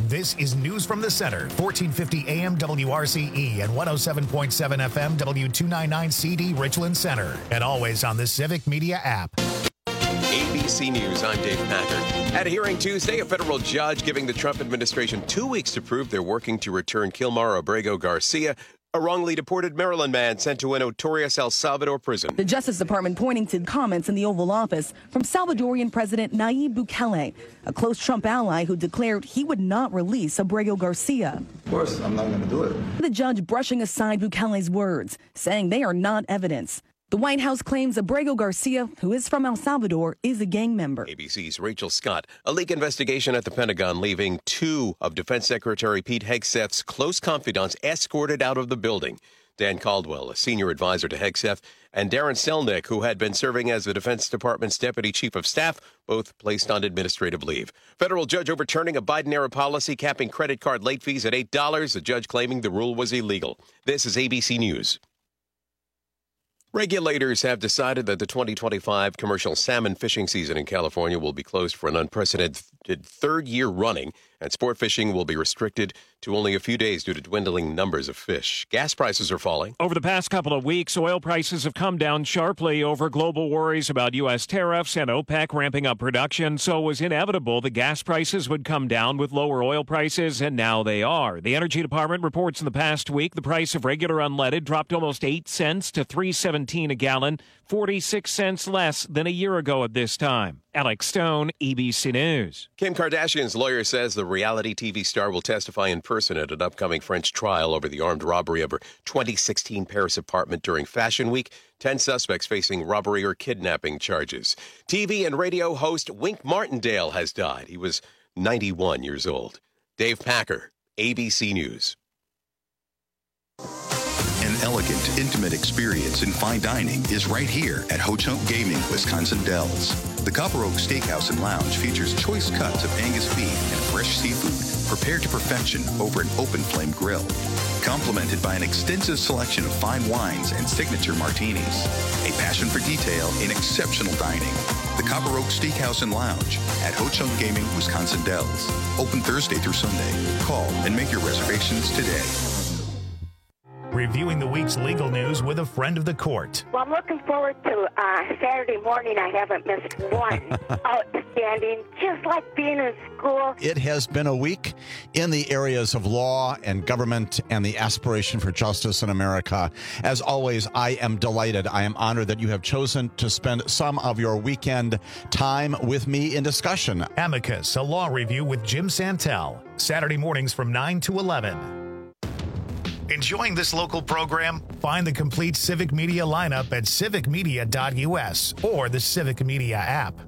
This is News from the Center, 1450 AM WRCE and 107.7 FM W299 CD Richland Center. And always on the Civic Media app. ABC News, I'm Dave Packard. At a hearing Tuesday, a federal judge giving the Trump administration 2 weeks to prove they're working to return Kilmar Abrego Garcia, a wrongly deported Maryland man sent to a notorious El Salvador prison. The Justice Department pointing to comments in the Oval Office from Salvadorian President Nayib Bukele, a close Trump ally who declared he would not release Abrego Garcia. Of course, I'm not going to do it. The judge brushing aside Bukele's words, saying they are not evidence. The White House claims Abrego Garcia, who is from El Salvador, is a gang member. ABC's Rachel Scott. A leak investigation at the Pentagon leaving two of Defense Secretary Pete Hegseth's close confidants escorted out of the building. Dan Caldwell, a senior advisor to Hegseth, and Darren Selnick, who had been serving as the Defense Department's Deputy Chief of Staff, both placed on administrative leave. Federal judge overturning a Biden-era policy capping credit card late fees at $8, a judge claiming the rule was illegal. This is ABC News. Regulators have decided that the 2025 commercial salmon fishing season in California will be closed for an unprecedented third year running, and sport fishing will be restricted to only a few days due to dwindling numbers of fish. Gas prices are falling. Over the past couple of weeks, oil prices have come down sharply over global worries about U.S. tariffs and OPEC ramping up production, so it was inevitable the gas prices would come down with lower oil prices, and now they are. The Energy Department reports in the past week the price of regular unleaded dropped almost 8 cents to $3.17 a gallon, 46 cents less than a year ago at this time. Alex Stone, ABC News. Kim Kardashian's lawyer says the reality TV star will testify in person at an upcoming French trial over the armed robbery of her 2016 Paris apartment during Fashion Week. 10 suspects facing robbery or kidnapping charges. TV and radio host Wink Martindale has died. He was 91 years old. Dave Packer, ABC News. An elegant, intimate experience in fine dining is right here at Ho-Chunk Gaming, Wisconsin Dells. The Copper Oak Steakhouse and Lounge features choice cuts of Angus beef and fresh seafood prepared to perfection over an open flame grill, complemented by an extensive selection of fine wines and signature martinis. A passion for detail in exceptional dining. The Copper Oak Steakhouse and Lounge at Ho-Chunk Gaming, Wisconsin Dells. Open Thursday through Sunday. Call and make your reservations today. Reviewing the week's legal news with a friend of the court. Well, I'm looking forward to Saturday morning. I haven't missed one. Outstanding, just like being in school. It has been a week in the areas of law and government and the aspiration for justice in America. As always, I am delighted. I am honored that you have chosen to spend some of your weekend time with me in discussion. Amicus, a law review with Jim Santel. Saturday mornings from 9 to 11. Enjoying this local program? Find the complete Civic Media lineup at civicmedia.us or the Civic Media app.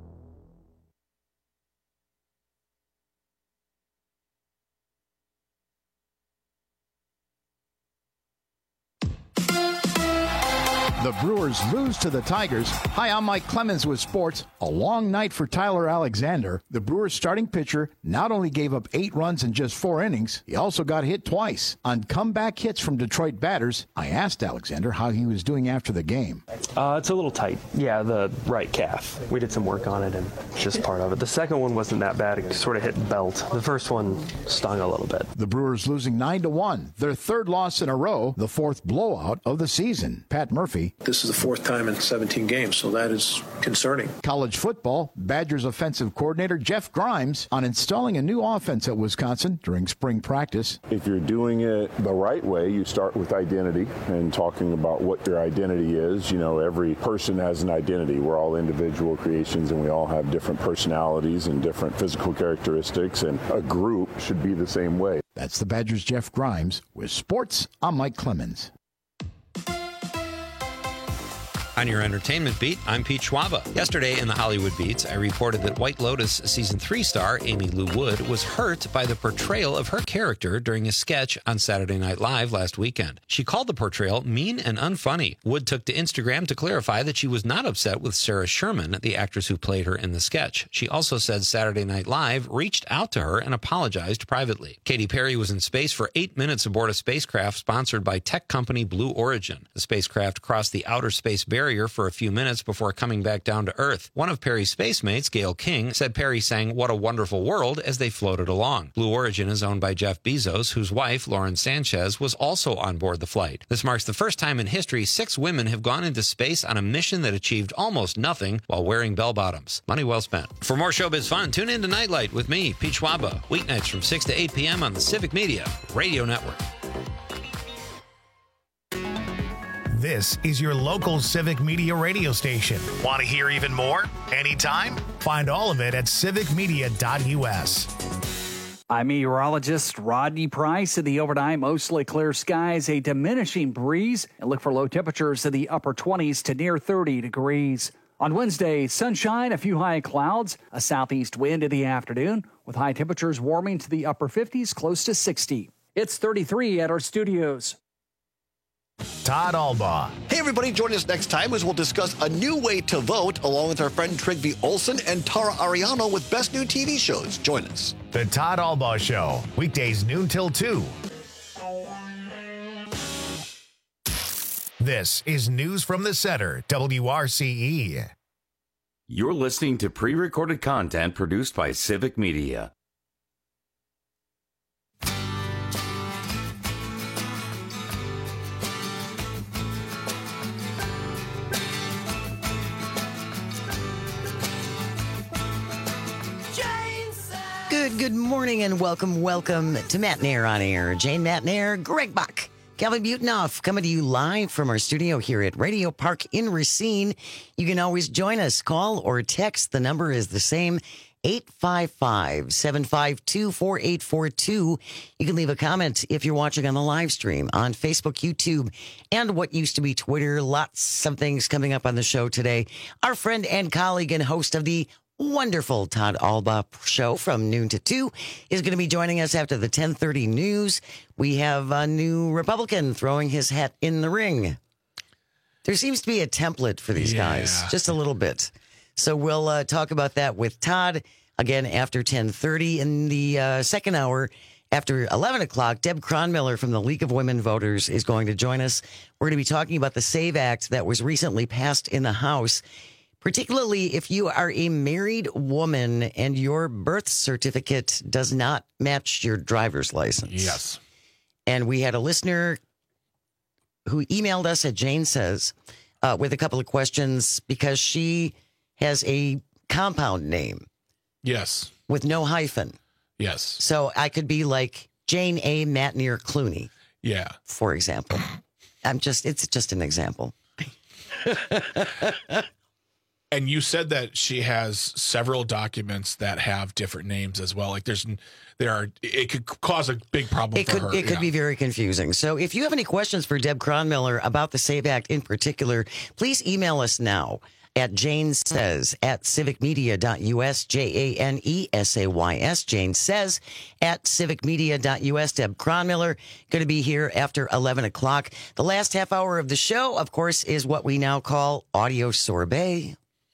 The Brewers lose to the Tigers. Hi, I'm Mike Clemens with sports. A long night for Tyler Alexander. The Brewers starting pitcher not only gave up 8 runs in just 4 innings, he also got hit twice. On comeback hits from Detroit batters, I asked Alexander how he was doing after the game. It's a little tight. Yeah, the right calf. We did some work on it, and it's just part of it. The second one wasn't that bad. It sort of hit belt. The first one stung a little bit. The Brewers losing 9-1, their 3rd loss in a row, the 4th blowout of the season. Pat Murphy. This is the 4th time in 17 games, so that is concerning. College football, Badgers offensive coordinator Jeff Grimes on installing a new offense at Wisconsin during spring practice. If you're doing it the right way, you start with identity and talking about what your identity is. You know, every person has an identity. We're all individual creations and we all have different personalities and different physical characteristics, and a group should be the same way. That's the Badgers' Jeff Grimes. With sports, I'm Mike Clemens. On your entertainment beat, I'm Pete Schwaba. Yesterday in the Hollywood Beats, I reported that White Lotus Season 3 star Amy Lou Wood was hurt by the portrayal of her character during a sketch on Saturday Night Live last weekend. She called the portrayal mean and unfunny. Wood took to Instagram to clarify that she was not upset with Sarah Sherman, the actress who played her in the sketch. She also said Saturday Night Live reached out to her and apologized privately. Katy Perry was in space for 8 minutes aboard a spacecraft sponsored by tech company Blue Origin. The spacecraft crossed the outer space barrier carrier for a few minutes before coming back down to Earth. One of Perry's space mates, Gail King, said Perry sang "What a Wonderful World" as they floated along. Blue Origin is owned by Jeff Bezos, whose wife, Lauren Sanchez, was also on board the flight. This marks the first time in history 6 women have gone into space on a mission that achieved almost nothing while wearing bell-bottoms. Money well spent. For more showbiz fun, tune in to Nightlight with me, Pete Schwaba, weeknights from 6 to 8 p.m. on the Civic Media Radio Network. This is your local Civic Media radio station. Want to hear even more? Anytime? Find all of it at civicmedia.us. I'm meteorologist Rodney Price. In the overnight, mostly clear skies, a diminishing breeze, and look for low temperatures in the upper 20s to near 30 degrees. On Wednesday, sunshine, a few high clouds, a southeast wind in the afternoon, with high temperatures warming to the upper 50s, close to 60. It's 33 at our studios. Todd Albaugh. Hey, everybody, join us next time as we'll discuss a new way to vote along with our friend Trygve Olsen and Tara Ariano with Best New TV Shows. Join us. The Todd Albaugh Show, weekdays noon till 2. This is News from the Center, WRCE. You're listening to pre-recorded content produced by Civic Media. Good morning and welcome to Matt Nair on Air. Jane Matt Nair, Greg Bach, Calvin Butenoff, coming to you live from our studio here at Radio Park in Racine. You can always join us, call or text. The number is the same, 855-752-4842. You can leave a comment if you're watching on the live stream on Facebook, YouTube, and what used to be Twitter. Lots of things coming up on the show today. Our friend and colleague and host of the wonderful Todd Albaugh Show from noon to 2 is going to be joining us after the 10:30 news. We have a new Republican throwing his hat in the ring. There seems to be a template for these guys, just a little bit. So we'll talk about that with Todd again after 10:30. In the second hour, after 11 o'clock, Deb Cronmiller from the League of Women Voters is going to join us. We're going to be talking about the SAVE Act that was recently passed in the House. Particularly if you are a married woman and your birth certificate does not match your driver's license. Yes. And we had a listener who emailed us at Jane Says with a couple of questions because she has a compound name. Yes. With no hyphen. Yes. So I could be like Jane A. Matnier Clooney. Yeah. For example. It's just an example. And you said that she has several documents that have different names as well. Like it could cause a big problem for her. It could be very confusing. So if you have any questions for Deb Cronmiller about the SAVE Act in particular, please email us now at janesays@civicmedia.us, JANESAYS, Jane Says at civicmedia.us. Deb Cronmiller going to be here after 11 o'clock. The last half hour of the show, of course, is what we now call Audio Sorbet.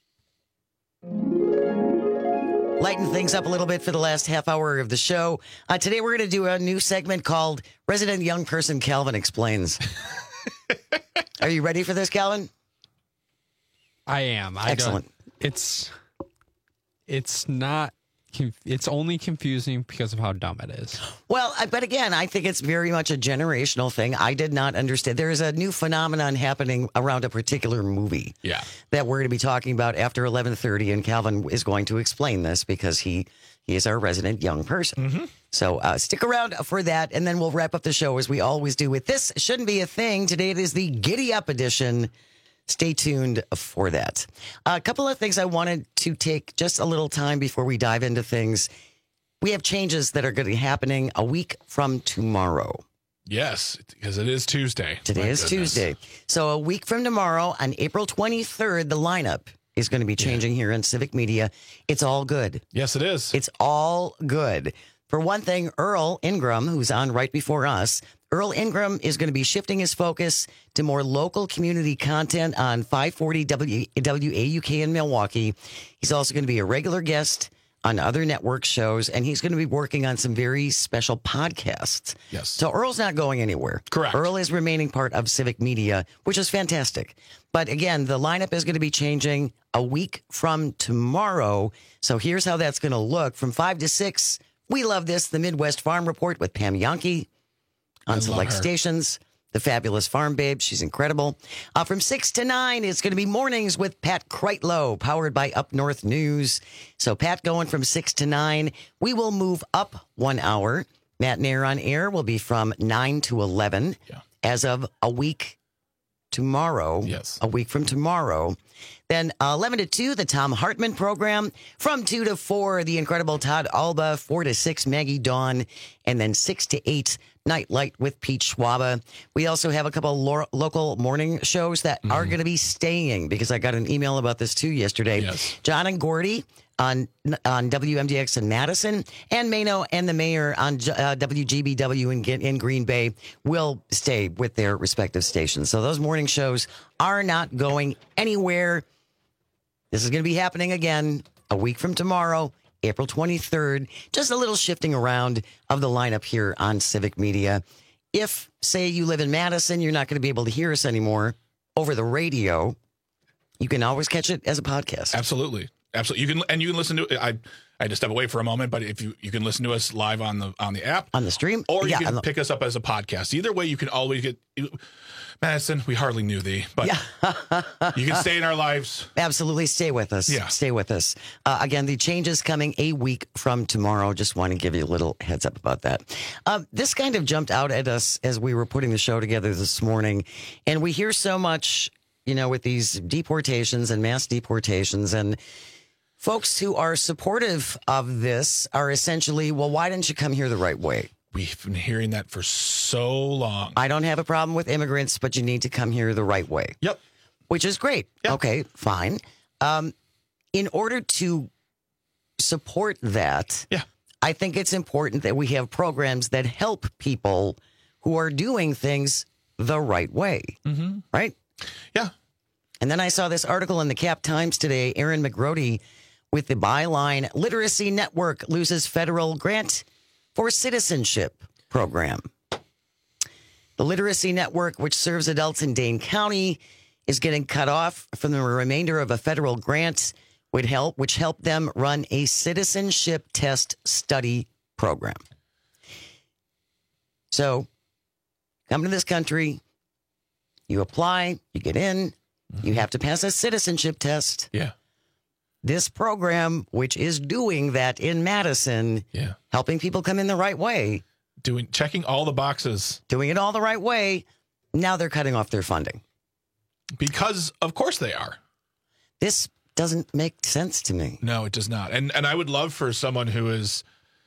Lighten things up a little bit for the last half hour of the show. Today we're going to do a new segment called Resident Young Person Calvin Explains. Are you ready for this, Calvin? I am. Excellent. It's not. It's only confusing because of how dumb it is. Well, but again, I think it's very much a generational thing. I did not understand. There is a new phenomenon happening around a particular movie that we're going to be talking about after 11:30, and Calvin is going to explain this because he is our resident young person. Mm-hmm. So stick around for that, and then we'll wrap up the show as we always do with This Shouldn't Be a Thing. Today it is the Giddy Up edition. Stay tuned for that. A couple of things I wanted to take just a little time before we dive into things. We have changes that are going to be happening a week from tomorrow. Yes, because it is Tuesday. Today is Tuesday. So a week from tomorrow, on April 23rd, the lineup is going to be changing here in Civic Media. It's all good. Yes, it is. It's all good. For one thing, Earl Ingram, who's on right before us, Earl Ingram is going to be shifting his focus to more local community content on 540 WAUK in Milwaukee. He's also going to be a regular guest on other network shows, and he's going to be working on some very special podcasts. Yes. So Earl's not going anywhere. Correct. Earl is remaining part of Civic Media, which is fantastic. But again, the lineup is going to be changing a week from tomorrow. So here's how that's going to look. From 5 to 6, we love this, the Midwest Farm Report with Pam Yankee on select stations. The Fabulous Farm Babe. She's incredible. From 6 to 9, it's going to be Mornings with Pat Kreitlow, powered by Up North News. So Pat going from 6 to 9. We will move up 1 hour. Matt Nair on air will be from 9 to 11 as of a week tomorrow. Yes. A week from tomorrow. Then 11 to 2, the Tom Hartman program. From 2 to 4, the incredible Todd Alba. 4 to 6, Maggie Dawn. And then 6 to 8, Nightlight with Pete Schwaba. We also have a couple local morning shows that are going to be staying, because I got an email about this too yesterday. Yes. John and Gordy on WMDX in Madison, and Mano and the Mayor on WGBW in Green Bay will stay with their respective stations. So those morning shows are not going anywhere. This is going to be happening again a week from tomorrow, April 23rd. Just a little shifting around of the lineup here on Civic Media. If, say, you live in Madison, you're not going to be able to hear us anymore over the radio, you can always catch it as a podcast. Absolutely. Absolutely. You can listen to it. I had to step away for a moment, but if you can listen to us live on the app, on the stream, or you can pick us up as a podcast. Either way, you can always get Madison. We hardly knew thee, but you can stay in our lives. Absolutely, stay with us. Yeah, stay with us. Again, the change is coming a week from tomorrow. Just want to give you a little heads up about that. This kind of jumped out at us as we were putting the show together this morning, and we hear so much, with these deportations and mass deportations, and folks who are supportive of this are essentially, well, why didn't you come here the right way? We've been hearing that for so long. I don't have a problem with immigrants, but you need to come here the right way. Yep. Which is great. Yep. Okay, fine. In order to support that, I think it's important that we have programs that help people who are doing things the right way. Mm-hmm. Right? Yeah. And then I saw this article in the Cap Times today, Aaron McGrody, with the byline, Literacy Network loses federal grant for citizenship program. The Literacy Network, which serves adults in Dane County, is getting cut off from the remainder of a federal grant which helped them run a citizenship test study program. So, come to this country, you apply, you get in, you have to pass a citizenship test. Yeah. This program, which is doing that in Madison, helping people come in the right way. Checking all the boxes. Doing it all the right way. Now they're cutting off their funding. Because, of course, they are. This doesn't make sense to me. No, it does not. And I would love for someone who is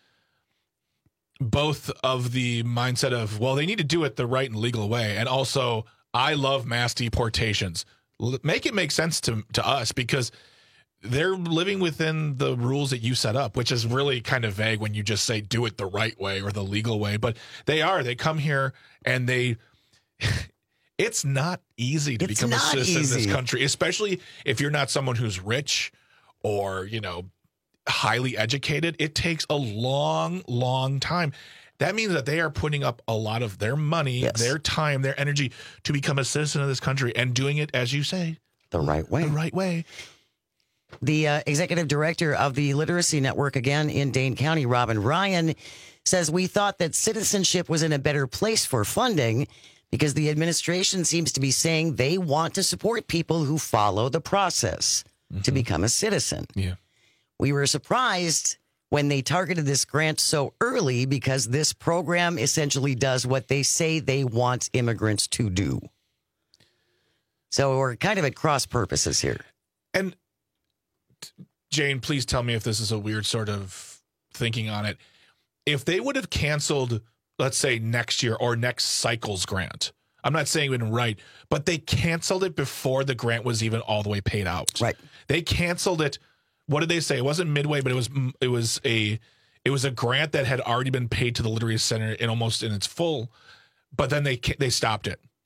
both of the mindset of, well, they need to do it the right and legal way, and also, I love mass deportations. Make it make sense to us, because they're living within the rules that you set up, which is really kind of vague when you just say do it the right way or the legal way. But they come here and it's not easy to become a citizen in this country, especially if you're not someone who's rich or, highly educated. It takes a long, long time. That means that they are putting up a lot of their money, their time, their energy to become a citizen of this country, and doing it, as you say, the right way. The right way. The executive director of the Literacy Network, again in Dane County, Robin Ryan, says, we thought that citizenship was in a better place for funding because the administration seems to be saying they want to support people who follow the process to become a citizen. Yeah. We were surprised when they targeted this grant so early because this program essentially does what they say they want immigrants to do. So we're kind of at cross purposes here. And Jane, please tell me if this is a weird sort of thinking on it. If they would have canceled, let's say, next year or next cycle's grant, I'm not saying it was right, but they canceled it before the grant was even all the way paid out. Right. They canceled it. What did they say? It wasn't midway, but it was a grant that had already been paid to the Literacy Center in its full, but then they stopped it.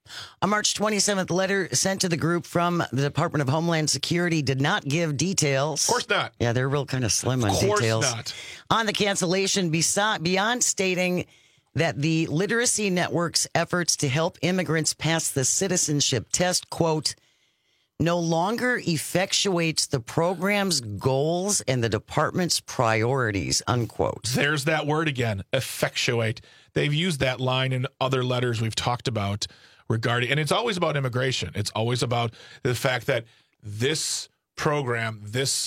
A March 27th letter sent to the group from the Department of Homeland Security did not give details. Of course not. Yeah, they're real kind of slim on details. Of course not. On the cancellation, beyond stating that the Literacy Network's efforts to help immigrants pass the citizenship test, quote, no longer effectuates the program's goals and the department's priorities, unquote. There's that word again, effectuate. They've used that line in other letters we've talked about regarding, and it's always about immigration. It's always about the fact that this program, this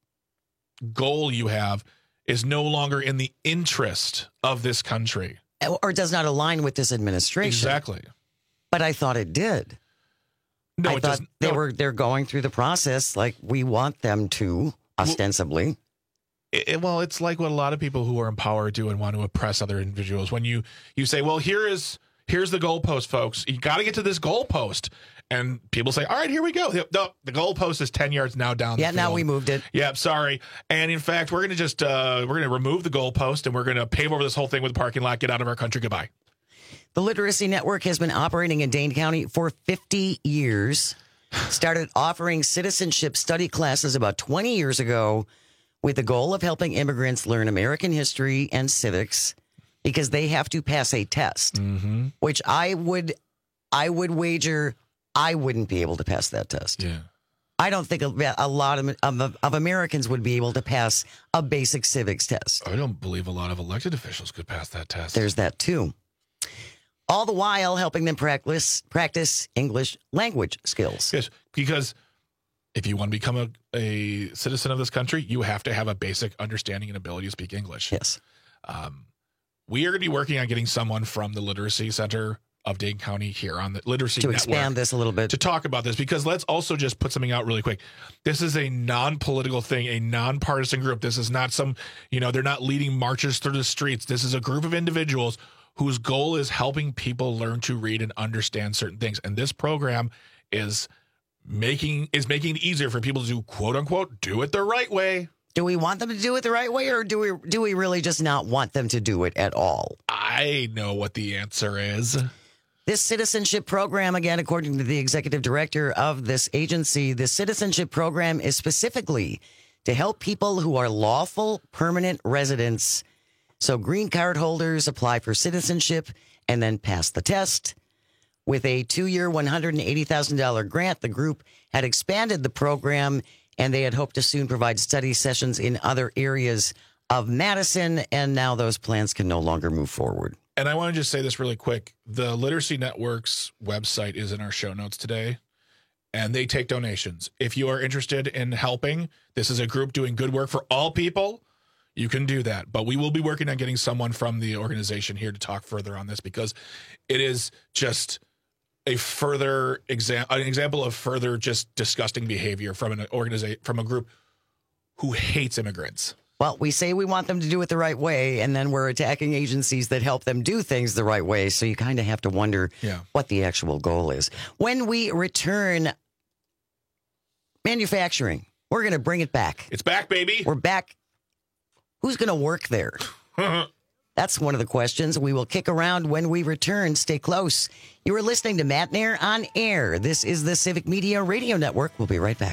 goal you have, is no longer in the interest of this country. Or does not align with this administration. Exactly. But I thought it did. No, I it thought doesn't. They're going through the process like we want them to, ostensibly. Well, it's like what a lot of people who are in power do and want to oppress other individuals. When you say, well, here's the goalpost, folks. You got to get to this goalpost. And people say, all right, here we go. No, the goalpost is 10 yards now down the field. Now we moved it. Yeah, sorry. And in fact, we're going to just we're going to remove the goalpost and we're going to pave over this whole thing with the parking lot. Get out of our country. Goodbye. The Literacy Network has been operating in Dane County for 50 years. Started offering citizenship study classes about 20 years ago with the goal of helping immigrants learn American history and civics because they have to pass a test, which I would wager I wouldn't be able to pass that test. Yeah. I don't think a lot of Americans would be able to pass a basic civics test. I don't believe a lot of elected officials could pass that test. There's that too. All the while helping them practice English language skills. Yes, because if you want to become a citizen of this country, you have to have a basic understanding and ability to speak English. Yes. We are going to be working on getting someone from the Literacy Center of Dane County here on the Literacy Network. To expand this a little bit. To talk about this, because let's also just put something out really quick. This is a non-political thing, a nonpartisan group. This is not some, they're not leading marches through the streets. This is a group of individuals whose goal is helping people learn to read and understand certain things. And this program is making it easier for people to, quote unquote, do it the right way. Do we want them to do it the right way, or do we really just not want them to do it at all? I know what the answer is. This citizenship program, again, according to the executive director of this agency, the citizenship program is specifically to help people who are lawful permanent residents. So green card holders apply for citizenship and then pass the test. With a 2-year, $180,000 grant, the group had expanded the program, and they had hoped to soon provide study sessions in other areas of Madison, and now those plans can no longer move forward. And I want to just say this really quick. The Literacy Network's website is in our show notes today, and they take donations. If you are interested in helping, this is a group doing good work for all people. You can do that. But we will be working on getting someone from the organization here to talk further on this, because it is just a further an example of further just disgusting behavior from an organization, from a group who hates immigrants. Well, we say we want them to do it the right way, and then we're attacking agencies that help them do things the right way. So you kind of have to wonder what the actual goal is. When we return, manufacturing, we're going to bring it back. It's back, baby. We're back. Who's going to work there? That's one of the questions we will kick around when we return. Stay close. You are listening to Matt Nair on Air. This is the Civic Media Radio Network. We'll be right back.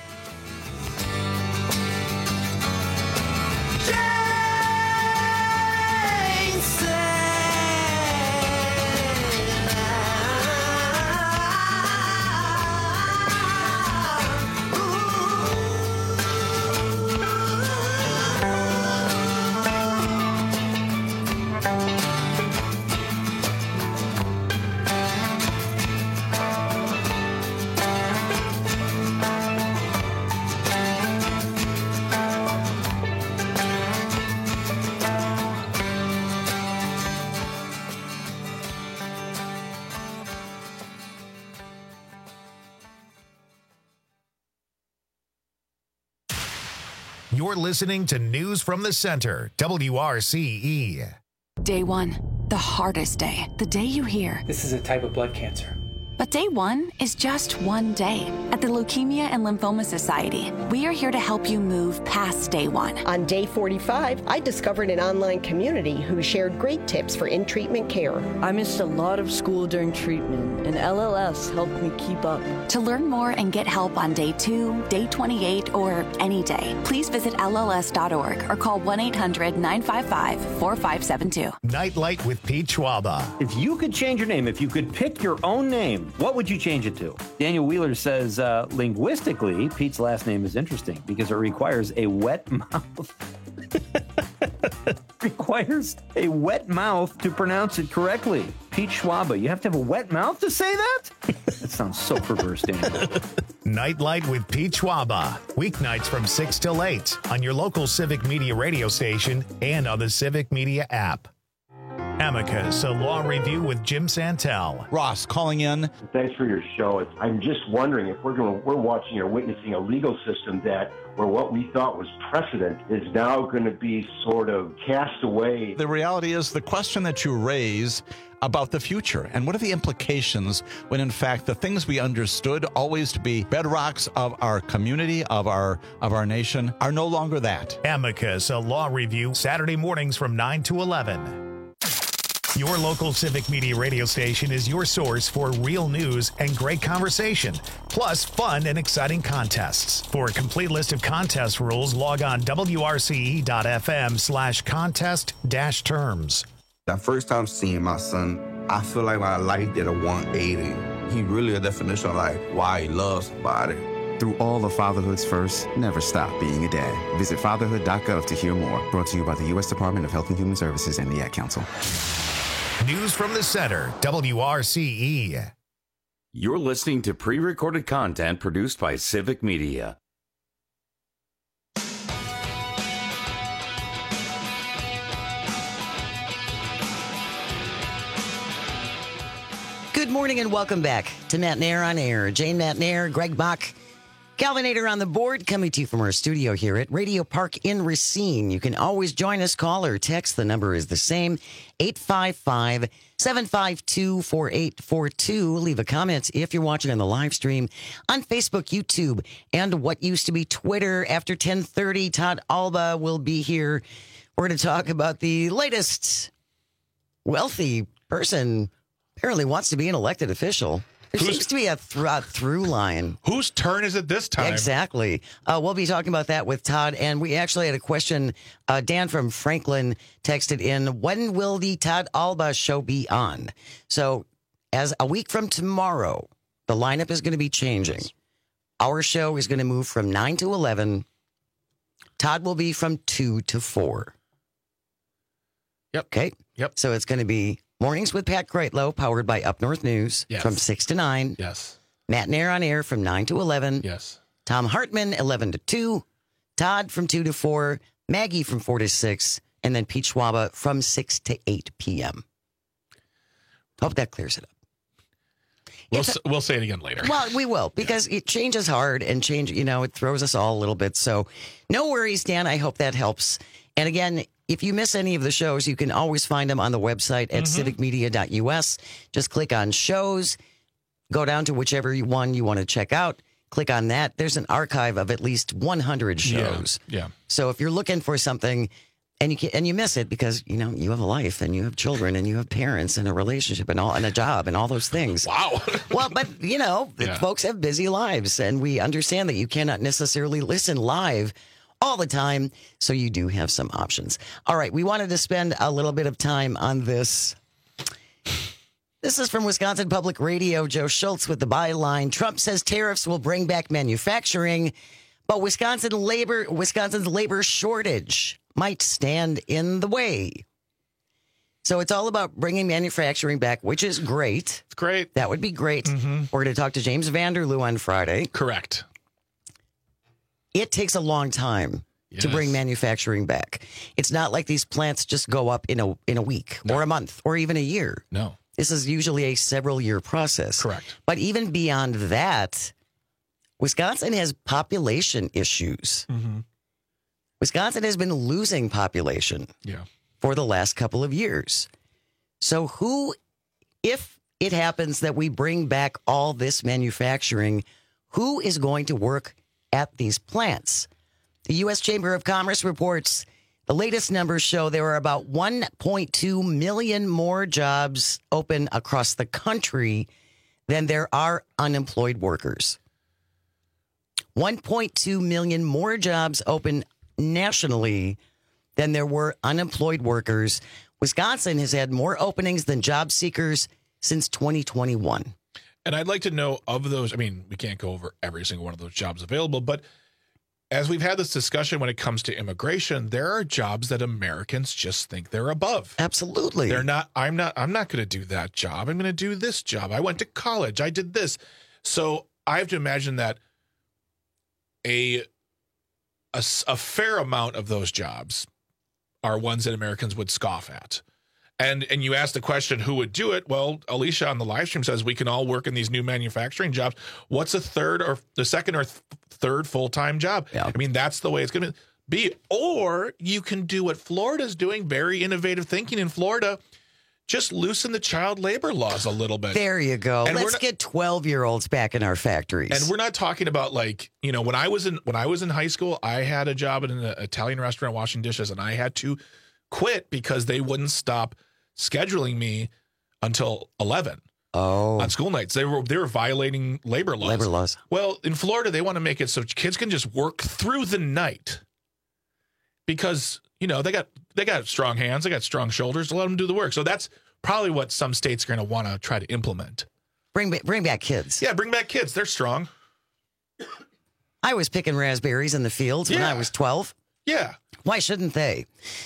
You're listening to News from the Center, WRCE. Day one, the hardest day. The day you hear, this is a type of blood cancer. But day one is just one day. At the Leukemia and Lymphoma Society, we are here to help you move past day one. On day 45, I discovered an online community who shared great tips for in-treatment care. I missed a lot of school during treatment, and LLS helped me keep up. To learn more and get help on day 2, day 28, or any day, please visit LLS.org or call 1-800-955-4572. Nightlight with Pete Schwaba. If you could change your name, if you could pick your own name, what would you change it to? Daniel Wheeler says, linguistically, Pete's last name is interesting because it requires a wet mouth. Requires a wet mouth to pronounce it correctly. Pete Schwaba, you have to have a wet mouth to say that? That sounds so perverse, Daniel. Nightlight with Pete Schwaba. Weeknights from 6 till 8 on your local Civic Media radio station and on the Civic Media app. Amicus, a law review with Jim Santel. Ross calling in. Thanks for your show. I'm just wondering if we're watching or witnessing a legal system where what we thought was precedent is now going to be sort of cast away. The reality is the question that you raise about the future and what are the implications when in fact the things we understood always to be bedrocks of our community, of our nation, are no longer that. Amicus, a law review, Saturday mornings from 9 to 11. Your local Civic Media radio station is your source for real news and great conversation, plus fun and exciting contests. For a complete list of contest rules, log on wrce.fm/contest-terms. That first time seeing my son, I feel like my life did a 180. He really a definition of like why he loves somebody. Through all of fatherhood's first, never stop being a dad. Visit fatherhood.gov to hear more. Brought to you by the U.S. Department of Health and Human Services and the Ad Council. News from the center, WRCE. You're listening to pre-recorded content produced by Civic Media. Good morning and welcome back to Matt Nair on Air. Jane Matt Nair, Greg Bach, Calvinator on the board, coming to you from our studio here at Radio Park in Racine. You can always join us, call or text. The number is the same, 855-752-4842. Leave a comment if you're watching on the live stream on Facebook, YouTube, and what used to be Twitter. After 10:30, Todd Alba will be here. We're going to talk about the latest wealthy person apparently wants to be an elected official. There seems to be a through line. Whose turn is it this time? Exactly. We'll be talking about that with Todd. And we actually had a question. Dan from Franklin texted in, when will the Todd Alba show be on? So as a week from tomorrow, the lineup is going to be changing. Our show is going to move from 9 to 11. Todd will be from 2 to 4. Yep. Okay. Yep. So it's going to be Mornings with Pat Greatlow, powered by Up North News, from 6 to 9. Yes. Matt Nair on Air from 9 to 11. Yes. Tom Hartman, 11 to 2. Todd from 2 to 4. Maggie from 4 to 6. And then Pete Schwaba from 6 to 8 p.m. Hope that clears it up. We'll say it again later. Well, we will, because change is hard and change, it throws us all a little bit. So no worries, Dan. I hope that helps. And again, if you miss any of the shows, you can always find them on the website at civicmedia.us. Just click on shows, go down to whichever one you want to check out. Click on that. There's an archive of at least 100 shows. Yeah. So if you're looking for something and you miss it because, you have a life and you have children and you have parents and a relationship and a job and all those things. Wow. Well, but, folks have busy lives and we understand that you cannot necessarily listen live all the time, so you do have some options. All right, we wanted to spend a little bit of time on this. This is from Wisconsin Public Radio. Joe Schultz with the byline. Trump says tariffs will bring back manufacturing, but Wisconsin's labor shortage might stand in the way. So it's all about bringing manufacturing back, which is great. It's great. That would be great. We're going to talk to James Vanderloo on Friday. Correct. It takes a long time to bring manufacturing back. It's not like these plants just go up in a week or a month or even a year. No. This is usually a several-year process. Correct. But even beyond that, Wisconsin has population issues. Wisconsin has been losing population for the last couple of years. So if it happens that we bring back all this manufacturing, who is going to work at these plants? The U.S. Chamber of Commerce reports the latest numbers show there are about 1.2 million more jobs open across the country than there are unemployed workers. 1.2 million more jobs open nationally than there were unemployed workers. Wisconsin has had more openings than job seekers since 2021. And I'd like to know of those, I mean, we can't go over every single one of those jobs available, but as we've had this discussion when it comes to immigration, there are jobs that Americans just think they're above. Absolutely. They're not, I'm not going to do that job. I'm going to do this job. I went to college. I did this. So I have to imagine that a fair amount of those jobs are ones that Americans would scoff at. And you ask the question, who would do it? Well, Alicia on the live stream says we can all work in these new manufacturing jobs. What's the second or third full-time job? Yeah. I mean, that's the way it's going to be. Or you can do what Florida's doing, very innovative thinking in Florida. Just loosen the child labor laws a little bit. There you go. And let's get 12-year-olds back in our factories. And we're not talking about like, you know, when I was in high school, I had a job in an Italian restaurant washing dishes, and I had to quit because they wouldn't stop scheduling me until 11 on school nights. They were violating labor laws. Well, in Florida, they want to make it so kids can just work through the night because, you know, they got strong hands, they got strong shoulders to let them do the work. So that's probably what some states are going to want to try to implement. Bring back kids. Yeah, bring back kids. They're strong. I was picking raspberries in the fields when I was 12. Yeah. Why shouldn't they?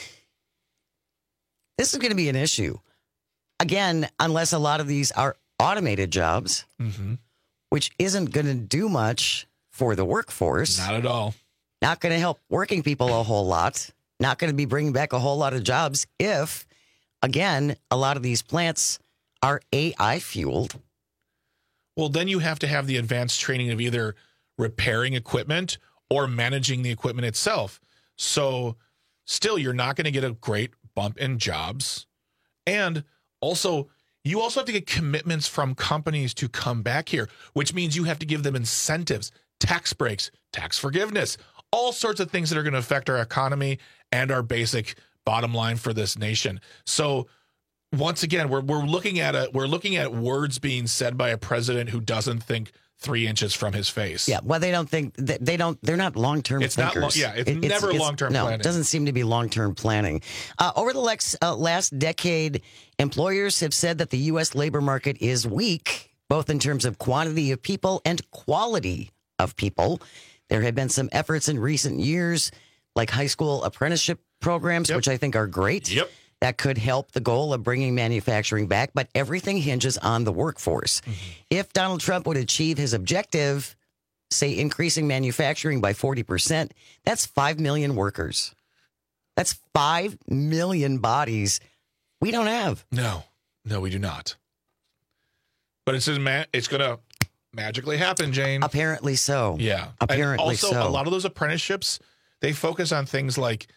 This is going to be an issue. Again, unless a lot of these are automated jobs, which isn't going to do much for the workforce. Not at all. Not going to help working people a whole lot. Not going to be bringing back a whole lot of jobs if, again, a lot of these plants are AI fueled. Well, then you have to have the advanced training of either repairing equipment or managing the equipment itself. So still, you're not going to get a great bump in jobs. And also, you also have to get commitments from companies to come back here, which means you have to give them incentives, tax breaks, tax forgiveness, all sorts of things that are going to affect our economy and our basic bottom line for this nation. So once again, we're looking at words being said by a president who doesn't think 3 inches from his face. Yeah, well, they're not long-term thinkers. It's never long-term planning. No, it doesn't seem to be long-term planning. Over the last decade, employers have said that the U.S. labor market is weak, both in terms of quantity of people and quality of people. There have been some efforts in recent years, like high school apprenticeship programs, which I think are great. Yep. That could help the goal of bringing manufacturing back, but everything hinges on the workforce. If Donald Trump would achieve his objective, say increasing manufacturing by 40%, that's 5 million workers. That's 5 million bodies we don't have. No, we do not. But it's going to magically happen, Jane. Apparently so. Yeah. Apparently and also, so. a lot of those apprenticeships, they focus on things like,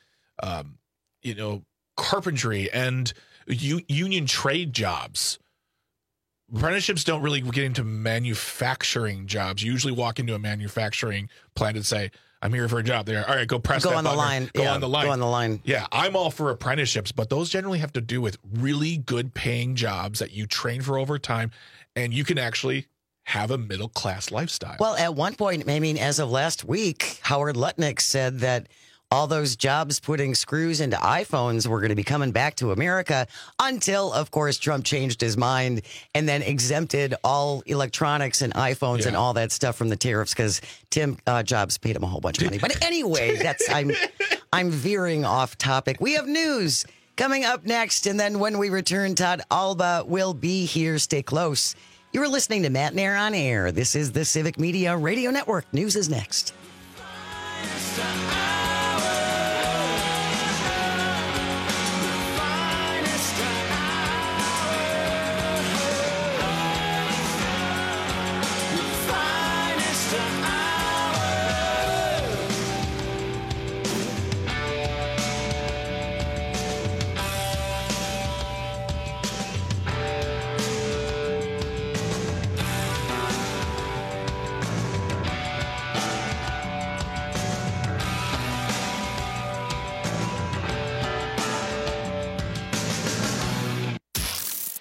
carpentry and union trade jobs. Apprenticeships don't really get into manufacturing jobs. You usually walk into a manufacturing plant and say, I'm here for a job. There. All right, go press that on button. the line. Go on the line. Go on the line. Yeah, I'm all for apprenticeships, but those generally have to do with really good paying jobs that you train for over time, and you can actually have a middle-class lifestyle. Well, at one point, I mean, as of last week, Howard Lutnick said that all those jobs putting screws into iPhones were going to be coming back to America until, of course, Trump changed his mind and then exempted all electronics and iPhones and all that stuff from the tariffs because Tim Jobs paid him a whole bunch of money. But anyway, I'm veering off topic. We have news coming up next, and then when we return, Todd Alba will be here. Stay close. You're listening to Matt Nair on Air. This is the Civic Media Radio Network. News is next.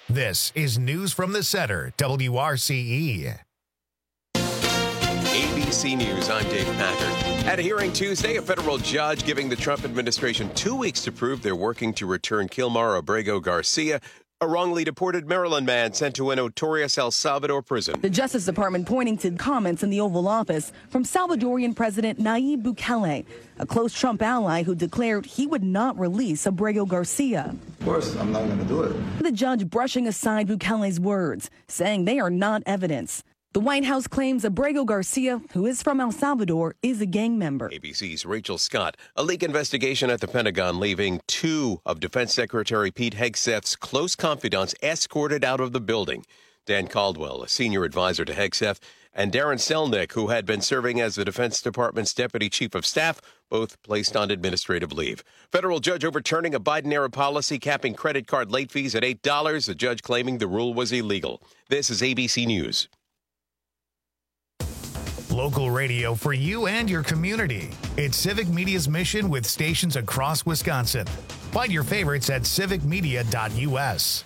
This is News from the Center, WRCE. ABC News, I'm Dave Packard. At a hearing Tuesday, a federal judge giving the Trump administration 2 weeks to prove they're working to return Kilmar Abrego Garcia, a wrongly deported Maryland man sent to a notorious El Salvador prison. The Justice Department pointing to comments in the Oval Office from Salvadorian President Nayib Bukele, a close Trump ally who declared he would not release Abrego Garcia. Of course, I'm not going to do it. The judge brushing aside Bukele's words, saying they are not evidence. The White House claims Abrego Garcia, who is from El Salvador, is a gang member. ABC's Rachel Scott. A leak investigation at the Pentagon leaving two of Defense Secretary Pete Hegseth's close confidants escorted out of the building. Dan Caldwell, a senior advisor to Hegseth, and Darren Selnick, who had been serving as the Defense Department's Deputy Chief of Staff, both placed on administrative leave. Federal judge overturning a Biden-era policy capping credit card late fees at $8, the judge claiming the rule was illegal. This is ABC News. Local radio for you and your community. It's Civic Media's mission with stations across Wisconsin. Find your favorites at civicmedia.us.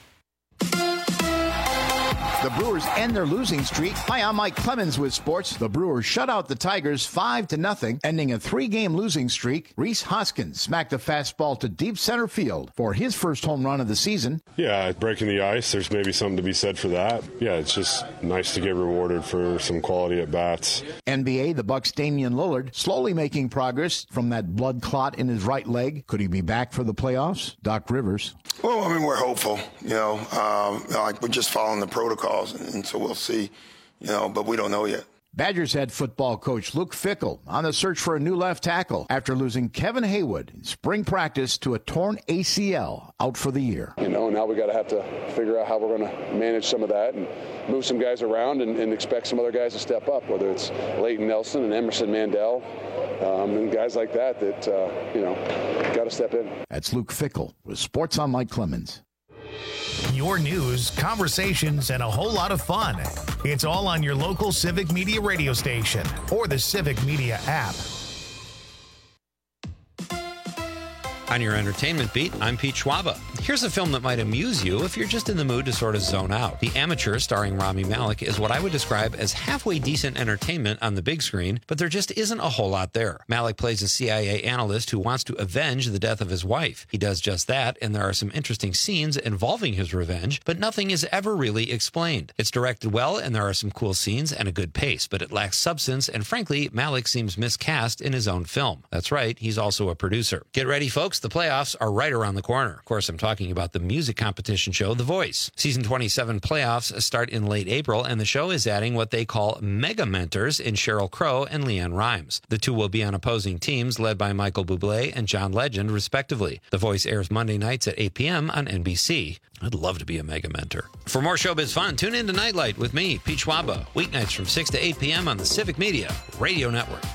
The Brewers end their losing streak. Hi, I'm Mike Clemens with sports. The Brewers shut out the Tigers 5-0, ending a 3-game losing streak. Rhys Hoskins smacked a fastball to deep center field for his first home run of the season. Yeah, breaking the ice, there's maybe something to be said for that. Yeah, it's just nice to get rewarded for some quality at bats. NBA, the Bucks' Damian Lillard slowly making progress from that blood clot in his right leg. Could he be back for the playoffs? Doc Rivers. Well, I mean, we're hopeful, like we're just following the protocols, and so we'll see, but we don't know yet. Badgers head football coach Luke Fickell on the search for a new left tackle after losing Kevin Haywood in spring practice to a torn ACL, out for the year. Now we got to have to figure out how we're going to manage some of that and move some guys around and expect some other guys to step up, whether it's Leighton Nelson and Emerson Mandel and guys like that got to step in. That's Luke Fickell with Sports on Mike Clemens. Your news, conversations, and a whole lot of fun. It's all on your local Civic Media radio station or the Civic Media app. On your entertainment beat, I'm Pete Schwaba. Here's a film that might amuse you if you're just in the mood to sort of zone out. The Amateur, starring Rami Malek, is what I would describe as halfway decent entertainment on the big screen, but there just isn't a whole lot there. Malek plays a CIA analyst who wants to avenge the death of his wife. He does just that, and there are some interesting scenes involving his revenge, but nothing is ever really explained. It's directed well, and there are some cool scenes and a good pace, but it lacks substance, and frankly, Malek seems miscast in his own film. That's right, he's also a producer. Get ready, folks. The playoffs are right around the corner. Of course, I'm talking about the music competition show, The Voice. Season 27 playoffs start in late April, and the show is adding what they call mega mentors in Sheryl Crow and LeAnn Rimes. The two will be on opposing teams led by Michael Bublé and John Legend, respectively. The Voice airs Monday nights at 8 p.m. on NBC. I'd love to be a mega mentor. For more showbiz fun, tune in to Nightlight with me, Pete Schwaba, weeknights from 6 to 8 p.m. on the Civic Media Radio Network.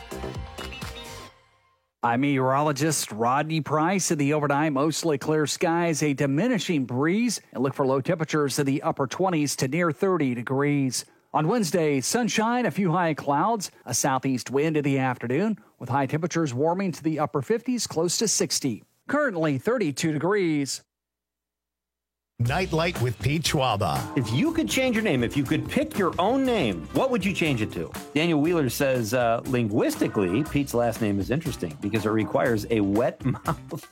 I'm meteorologist Rodney Price. In the overnight, mostly clear skies, a diminishing breeze, and look for low temperatures in the upper 20s to near 30 degrees. On Wednesday, sunshine, a few high clouds, a southeast wind in the afternoon, with high temperatures warming to the upper 50s, close to 60. Currently 32 degrees. Nightlight with Pete Schwaba. If you could change your name, if you could pick your own name, what would you change it to? Daniel Wheeler says, linguistically, Pete's last name is interesting because it requires a wet mouth.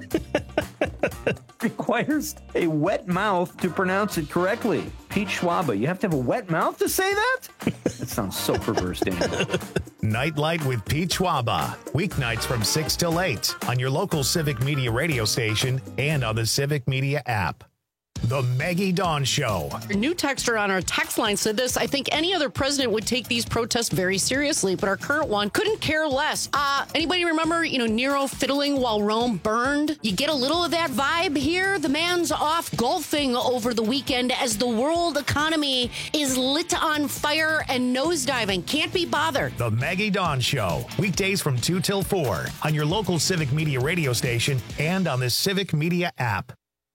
Requires a wet mouth to pronounce it correctly. Pete Schwaba, you have to have a wet mouth to say that? That sounds so perverse, Daniel. Nightlight with Pete Schwaba. Weeknights from 6 till 8 on your local Civic Media radio station and on the Civic Media app. The Maggie Dawn Show. A new texter on our text line said this: I think any other president would take these protests very seriously, but our current one couldn't care less. Anybody remember, Nero fiddling while Rome burned? You get a little of that vibe here. The man's off golfing over the weekend as the world economy is lit on fire and nosediving. Can't be bothered. The Maggie Dawn Show. Weekdays from 2 till 4 on your local Civic Media radio station and on the Civic Media app.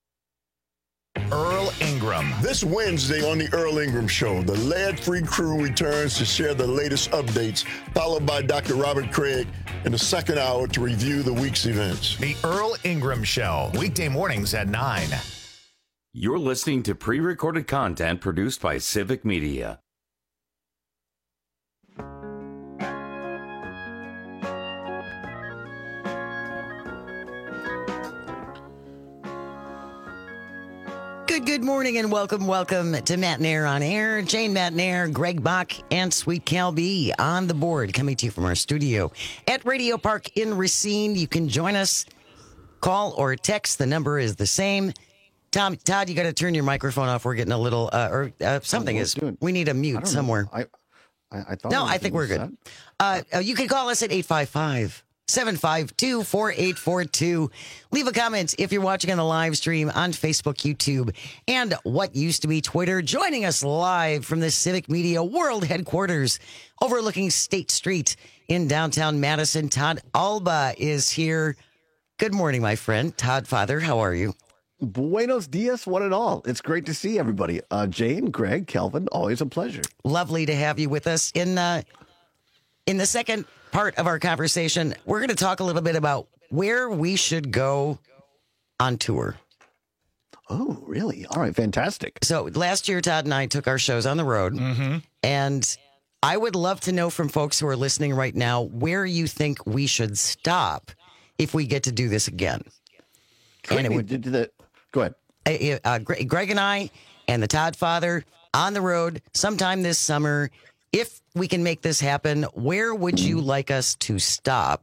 Earl Ingram. This Wednesday on the Earl Ingram Show, the lead-free crew returns to share the latest updates, followed by Dr. Robert Craig in the second hour to review the week's events. The Earl Ingram Show, weekday mornings at 9. You're listening to pre-recorded content produced by Civic Media. Good morning and welcome to Matt Nair on Air. Jane Matt Nair, Greg Bach, and Sweet Cal B on the board, coming to you from our studio at Radio Park in Racine. You can join us, call or text. The number is the same. Todd, you got to turn your microphone off. We're getting a little, something is. We need a mute somewhere. I thought. No, I think we're good. You can call us at 855-752-4842. Leave a comment if you're watching on the live stream on Facebook, YouTube, and what used to be Twitter. Joining us live from the Civic Media World Headquarters overlooking State Street in downtown Madison. Todd Alba is here. Good morning, my friend. Todd Father, how are you? Buenos dias, one and all. It's great to see everybody. Jane, Greg, Kelvin, always a pleasure. Lovely to have you with us. In the second part of our conversation, we're going to talk a little bit about where we should go on tour. Oh, really? All right, fantastic. So last year, Todd and I took our shows on the road, and I would love to know from folks who are listening right now where you think we should stop if we get to do this again. And it would go ahead. Greg and I and the Todd Father on the road sometime this summer. If we can make this happen, where would you like us to stop?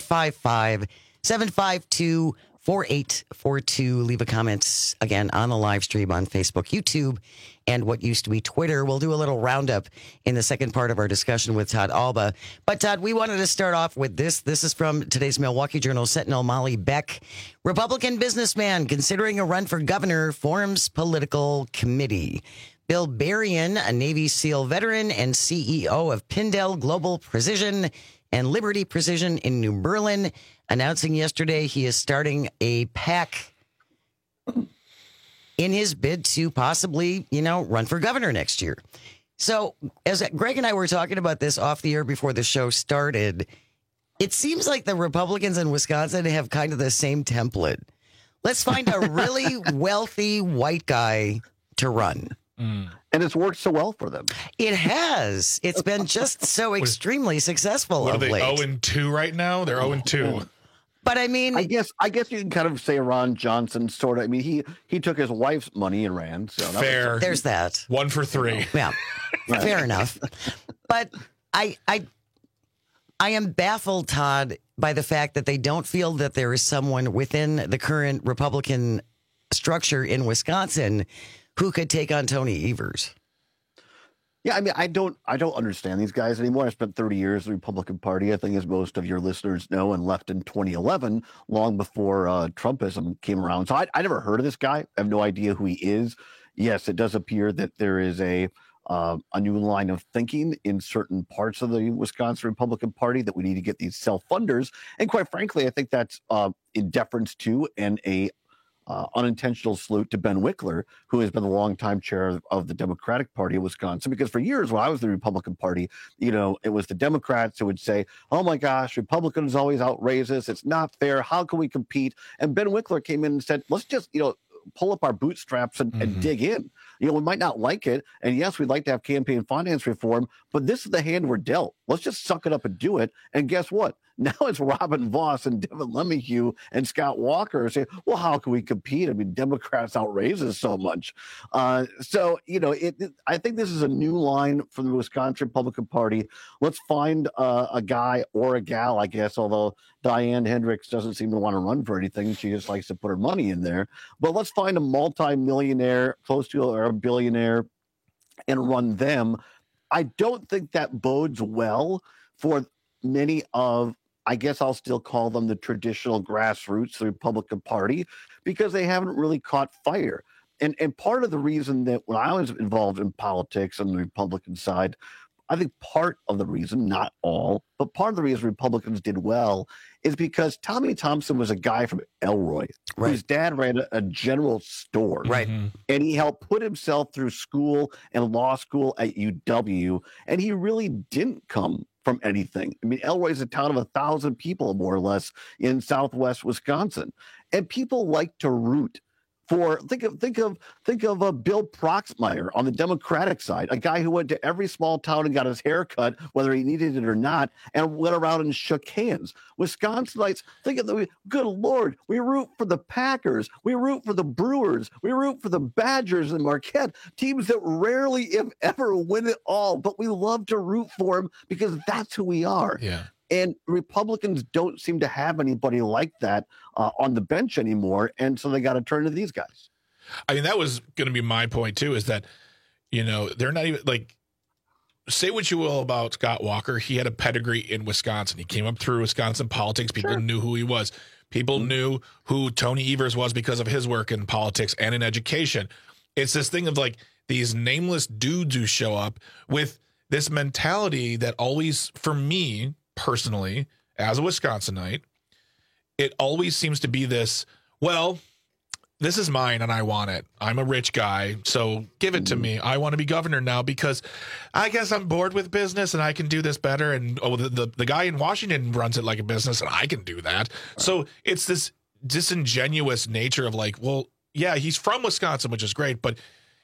855-752-4842. Leave a comment again on the live stream on Facebook, YouTube, and what used to be Twitter. We'll do a little roundup in the second part of our discussion with Todd Alba. But Todd, we wanted to start off with this. This is from today's Milwaukee Journal Sentinel, Molly Beck. Republican businessman considering a run for governor forms political committee. Bill Berrien, a Navy SEAL veteran and CEO of Pindell Global Precision and Liberty Precision in New Berlin, announcing yesterday he is starting a PAC in his bid to possibly, run for governor next year. So as Greg and I were talking about this off the air before the show started, it seems like the Republicans in Wisconsin have kind of the same template. Let's find a really wealthy white guy to run. And it's worked so well for them. It has. It's been just so extremely successful. What are they, late. 0-2 right now? They're 0-2. But I mean, I guess you can kind of say Ron Johnson sort of. I mean, he took his wife's money and ran. So fair. There's that. 1 for 3. Yeah, fair enough. But I am baffled, Todd, by the fact that they don't feel that there is someone within the current Republican structure in Wisconsin who could take on Tony Evers. Yeah, I mean, I don't understand these guys anymore. I spent 30 years in the Republican Party, I think, as most of your listeners know, and left in 2011, long before Trumpism came around. So I never heard of this guy. I have no idea who he is. Yes, it does appear that there is a new line of thinking in certain parts of the Wisconsin Republican Party that we need to get these self-funders. And quite frankly, I think that's in deference to and a unintentional salute to Ben Wickler, who has been the longtime chair of the Democratic Party of Wisconsin. Because for years, when I was in the Republican Party, it was the Democrats who would say, "Oh my gosh, Republicans always outraise us. It's not fair. How can we compete?" And Ben Wickler came in and said, "Let's just, pull up our bootstraps and dig in. We might not like it. And yes, we'd like to have campaign finance reform, but this is the hand we're dealt. Let's just suck it up and do it." And guess what? Now it's Robin Voss and Devin LeMahieu and Scott Walker saying, "Well, how can we compete? I mean, Democrats outraise us so much." I think this is a new line from the Wisconsin Republican Party. Let's find a guy or a gal, I guess, although Diane Hendricks doesn't seem to want to run for anything. She just likes to put her money in there. But let's find a multi-millionaire, close to a billionaire, and run them. I don't think that bodes well for many of, I guess I'll still call them the traditional grassroots of the Republican Party, because they haven't really caught fire. And part of the reason that when I was involved in politics on the Republican side, I think part of the reason, not all, but part of the reason Republicans did well is because Tommy Thompson was a guy from Elroy, whose dad ran a general store. Right. And he helped put himself through school and law school at UW. And he really didn't come from anything. I mean, Elroy is a town of 1,000 people, more or less, in southwest Wisconsin. And people like to root for think of Bill Proxmire on the Democratic side, a guy who went to every small town and got his hair cut, whether he needed it or not, and went around and shook hands. Wisconsinites, think of the good Lord, we root for the Packers, we root for the Brewers, we root for the Badgers and Marquette, teams that rarely, if ever, win it all, but we love to root for them because that's who we are. Yeah. And Republicans don't seem to have anybody like that on the bench anymore, and so they got to turn to these guys. I mean, that was going to be my point too. Is that they're not even like. Say what you will about Scott Walker, he had a pedigree in Wisconsin. He came up through Wisconsin politics. People knew who he was. People knew who Tony Evers was because of his work in politics and in education. It's this thing of like these nameless dudes who show up with this mentality that always, for me personally, as a Wisconsinite, it always seems to be this, well, this is mine and I want it. I'm a rich guy, so give it to me. I want to be governor now because I guess I'm bored with business and I can do this better. And the guy in Washington runs it like a business and I can do that. So it's this disingenuous nature of like, well, yeah, he's from Wisconsin, which is great, but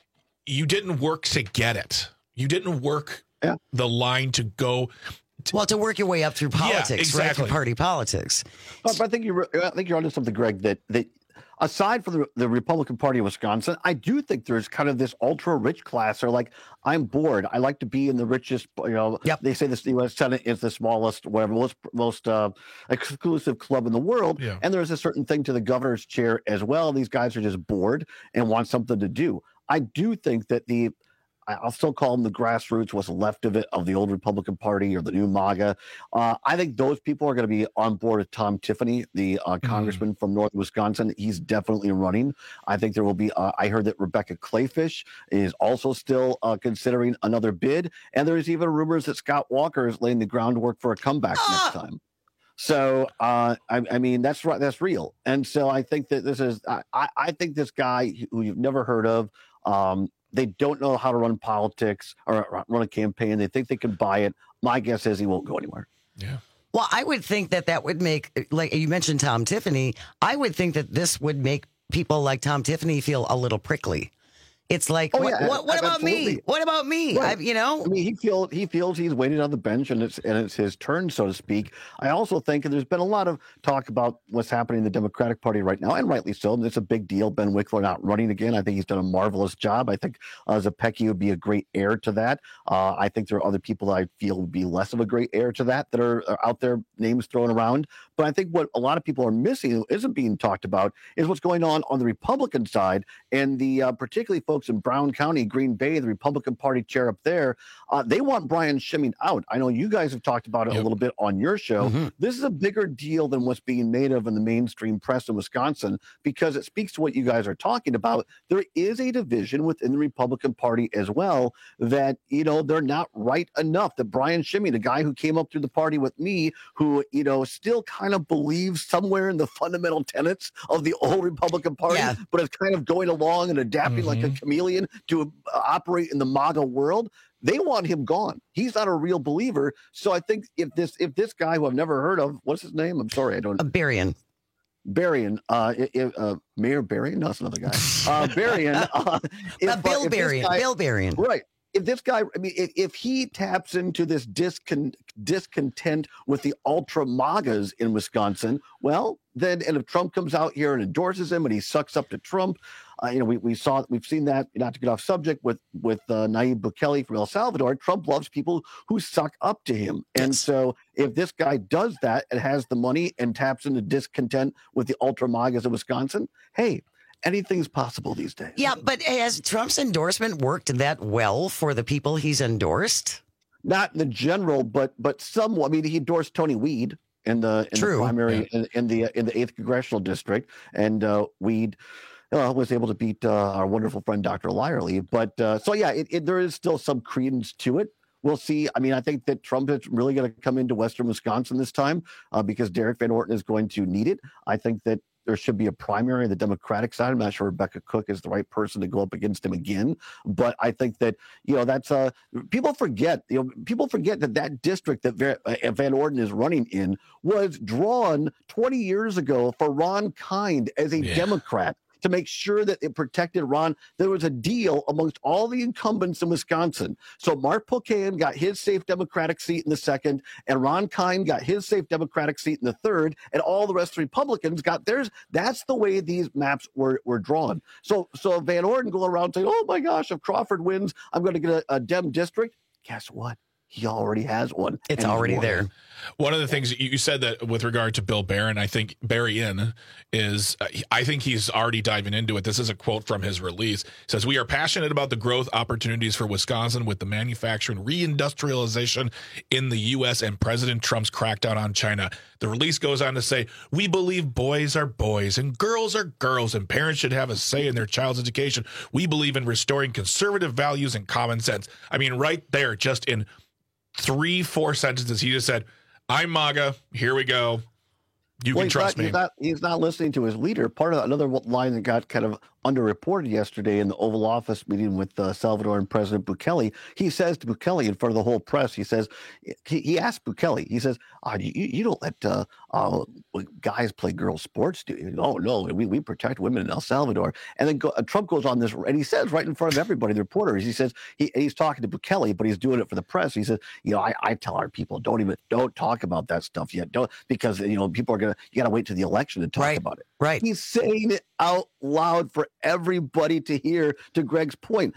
you didn't work to get it. You didn't work the line to go. To work your way up through politics, exactly. right? Through party politics. But I think you're onto something, Greg, that aside from the Republican Party of Wisconsin, I do think there's kind of this ultra rich class. They're like, I'm bored. I like to be in the richest, they say the U.S. Senate is the smallest, whatever, most exclusive club in the world. Yeah. And there's a certain thing to the governor's chair as well. These guys are just bored and want something to do. I do think that I'll still call them the grassroots, what's left of it, of the old Republican Party or the new MAGA. I think those people are going to be on board with Tom Tiffany, the congressman from North Wisconsin. He's definitely running. I think there will be, I heard that Rebecca Clayfish is also still considering another bid. And there's even rumors that Scott Walker is laying the groundwork for a comeback next time. So, I mean, that's right. That's real. And so I think that this is, I think this guy who you've never heard of, they don't know how to run politics or run a campaign. They think they can buy it. My guess is he won't go anywhere. Yeah. Well, I would think that would make, like you mentioned Tom Tiffany, I would think that this would make people like Tom Tiffany feel a little prickly. It's like, what about me? What about me? Right. I mean, he feels he's waiting on the bench and it's his turn, so to speak. I also think there's been a lot of talk about what's happening in the Democratic Party right now, and rightly so. And it's a big deal. Ben Wickler not running again. I think he's done a marvelous job. I think Zepecki would be a great heir to that. I think there are other people that I feel would be less of a great heir to that are out there, names thrown around. But I think what a lot of people are missing, who isn't being talked about, is what's going on the Republican side, and the particularly folks in Brown County, Green Bay, the Republican Party chair up there. They want Brian Schimming out. I know you guys have talked about it a little bit on your show. Mm-hmm. This is a bigger deal than what's being made of in the mainstream press in Wisconsin, because it speaks to what you guys are talking about. There is a division within the Republican Party as well that, they're not right enough. That Brian Schimming, the guy who came up through the party with me, who, still kind of believes somewhere in the fundamental tenets of the old Republican Party, but is kind of going along and adapting like a chameleon to operate in the MAGA world. They want him gone. He's not a real believer. So I think if this guy who I've never heard of, what's his name? I'm sorry, I don't. Berrien. Berrien, Mayor Berrien? No, that's another guy. Berrien. Bill Berrien. Bill Berrien. Right. If this guy, if he taps into this discontent with the ultra MAGAs in Wisconsin, well, then, and if Trump comes out here and endorses him and he sucks up to Trump, we've seen that, not to get off subject, with Nayib Bukele from El Salvador. Trump loves people who suck up to him. And so if this guy does that and has the money and taps into discontent with the ultra MAGAs in Wisconsin, hey, anything's possible these days. Yeah, but has Trump's endorsement worked that well for the people he's endorsed? Not in the general, but somewhat. I mean, he endorsed Tony Weed in the primary in the 8th congressional district, and Weed was able to beat our wonderful friend Dr. Lyerly. But there is still some credence to it. We'll see. I mean, I think that Trump is really going to come into Western Wisconsin this time because Derek Van Orton is going to need it. I think that there should be a primary on the Democratic side. I'm not sure Rebecca Cook is the right person to go up against him again, but I think that that's people forget that district that Van Orden is running in was drawn 20 years ago for Ron Kind as a Democrat. to make sure that it protected Ron. There was a deal amongst all the incumbents in Wisconsin. So Mark Pocan got his safe Democratic seat in the second, and Ron Kine got his safe Democratic seat in the third, and all the rest of the Republicans got theirs. That's the way these maps were drawn. So Van Orden going around saying, oh my gosh, if Crawford wins, I'm going to get a Dem district. Guess what? He already has one. It's already there. One of the things you said that with regard to Bill Barron, I think Berrien is, I think he's already diving into it. This is a quote from his release. It says, "We are passionate about the growth opportunities for Wisconsin with the manufacturing reindustrialization in the U.S. and President Trump's crackdown on China." The release goes on to say, "We believe boys are boys and girls are girls and parents should have a say in their child's education. We believe in restoring conservative values and common sense." I mean, right there, just in 3-4 sentences, he just said, "I'm MAGA. Here we go. You can trust me." He's not listening to his leader. Part of another line that got kind of underreported yesterday in the Oval Office meeting with Salvadoran President Bukele. He says to Bukele in front of the whole press, he says, he asked Bukele, he says, you don't let guys play girls' sports, do you? No, we protect women in El Salvador. And then Trump goes on this, and he says right in front of everybody, the reporters, he says, he's talking to Bukele, but he's doing it for the press. He says, I tell our people, don't talk about that stuff yet. Because people are you got to wait till the election to talk about it. Right. He's saying it out loud for everybody to hear. To Greg's point,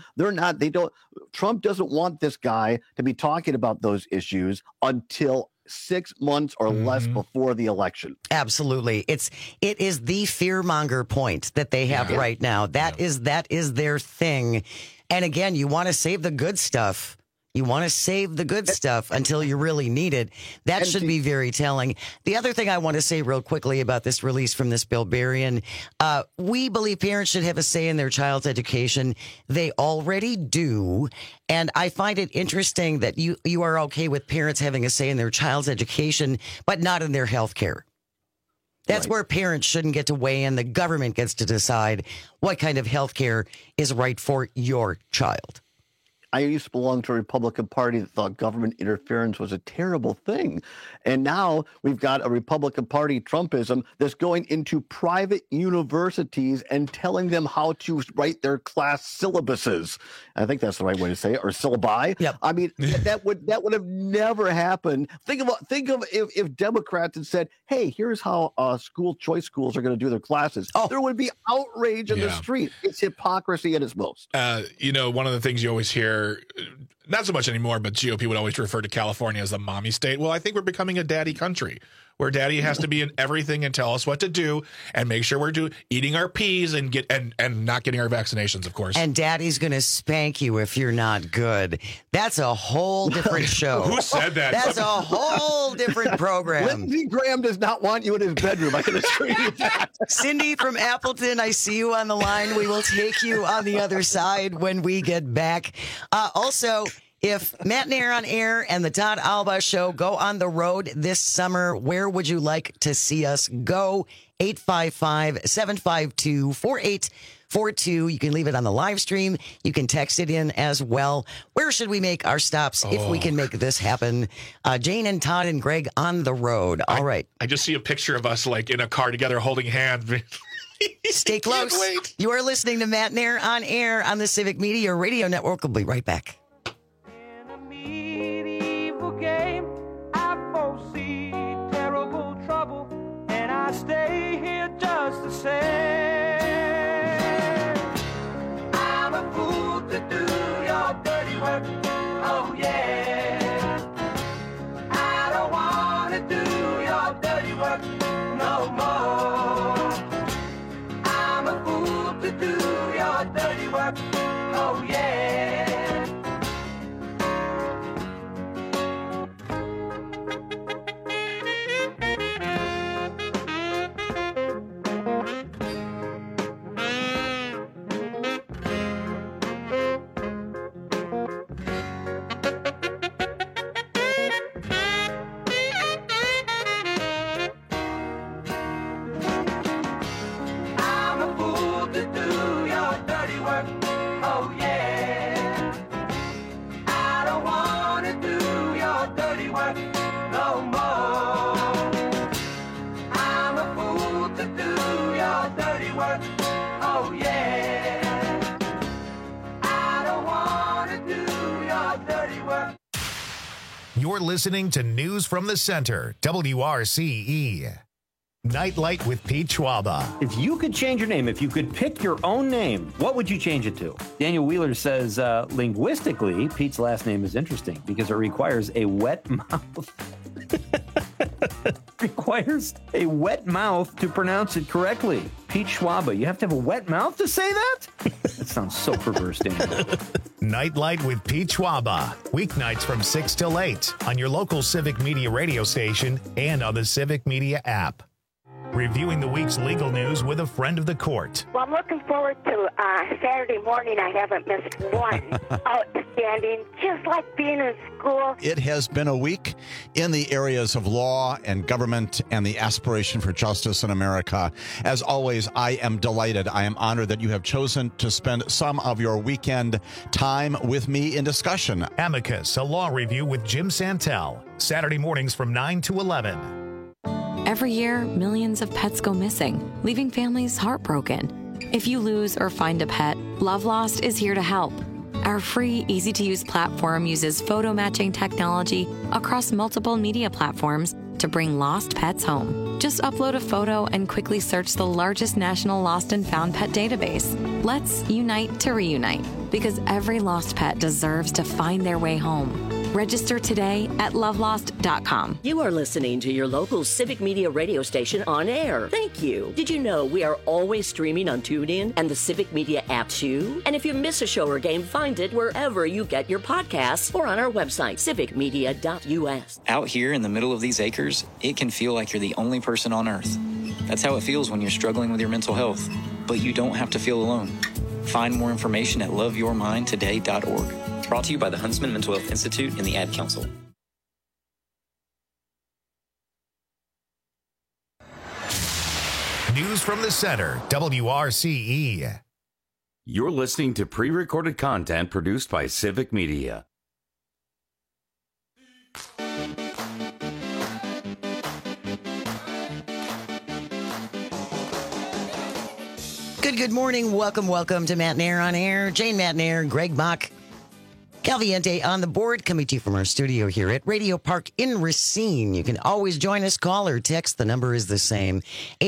Trump doesn't want this guy to be talking about those issues until 6 months or less before the election. Absolutely. It is the fearmonger point that they have right now. That is their thing. And again, you want to save the good stuff. You want to save the good stuff until you really need it. That should be very telling. The other thing I want to say real quickly about this release from this Bill Berrien, we believe parents should have a say in their child's education. They already do. And I find it interesting that you are okay with parents having a say in their child's education, but not in their health care. That's where parents shouldn't get to weigh in. The government gets to decide what kind of health care is right for your child. I used to belong to a Republican Party that thought government interference was a terrible thing. And now we've got a Republican Party Trumpism that's going into private universities and telling them how to write their class syllabuses. I think that's the right way to say it, or syllabi. Yep. I mean, that would have never happened. Think of if Democrats had said, hey, here's how school choice schools are going to do their classes. There would be outrage in the street. It's hypocrisy at its most. One of the things you always hear, not so much anymore, but GOP would always refer to California as the mommy state. Well, I think we're becoming a daddy country where daddy has to be in everything and tell us what to do and make sure we're eating our peas and not getting our vaccinations, of course. And daddy's going to spank you if you're not good. That's a whole different show. Who said that? That's a whole different program. Lindsey Graham does not want you in his bedroom. I can assure you that. Cindy from Appleton, I see you on the line. We will take you on the other side when we get back. Also, if Matt Nair on Air and the Todd Alba Show go on the road this summer, where would you like to see us go? 855-752-4842. You can leave it on the live stream. You can text it in as well. Where should we make our stops if we can make this happen? Jane and Todd and Greg on the road. All right. I just see a picture of us like in a car together holding hands. Stay close. You are listening to Matt Nair on Air on the Civic Media Radio Network. We'll be right back. Game, I foresee terrible trouble, and I stay here just the same. I'm a fool to do your dirty work, oh yeah. I don't want to do your dirty work no more. I'm a fool to do your dirty work, oh yeah. Oh You're listening to News from the Center, WRCE. Nightlight with Pete Schwaba. If you could change your name, if you could pick your own name, what would you change it to? Daniel Wheeler says, linguistically, Pete's last name is interesting because it requires a wet mouth. Requires a wet mouth to pronounce it correctly. Pete Schwaba, you have to have a wet mouth to say that? That sounds so perverse, Daniel. Nightlight with Pete Schwaba. Weeknights from 6 till 8 on your local Civic Media radio station and on the Civic Media app. Reviewing the week's legal news with a friend of the court. Well, I'm looking forward to Saturday morning. I haven't missed one. Outstanding, just like being in school. It has been a week in the areas of law and government and the aspiration for justice in America. As always, I am delighted. I am honored that you have chosen to spend some of your weekend time with me in discussion. Amicus, a law review with Jim Santel. Saturday mornings from 9 to 11. Every year, millions of pets go missing, leaving families heartbroken. If you lose or find a pet, Love Lost is here to help. Our free, easy-to-use platform uses photo matching technology across multiple media platforms to bring lost pets home. Just upload a photo and quickly search the largest national lost and found pet database. Let's unite to reunite, because every lost pet deserves to find their way home. Register today at lovelost.com. You are listening to your local Civic Media radio station on air. Thank you. Did you know we are always streaming on TuneIn and the Civic Media app too? And if you miss a show or game, find it wherever you get your podcasts or on our website, civicmedia.us. Out here in the middle of these acres, it can feel like you're the only person on earth. That's how it feels when you're struggling with your mental health. But you don't have to feel alone. Find more information at loveyourmindtoday.org. Brought to you by the Huntsman Mental Health Institute and the Ad Council. News from the Center, WRCE. You're listening to pre-recorded content produced by Civic Media. Good morning. Welcome to Matt Nair on Air. Jane Matt Nair, Greg Bach, Calviente on the board, coming to you from our studio here at Radio Park in Racine. You can always join us, call or text. The number is the same,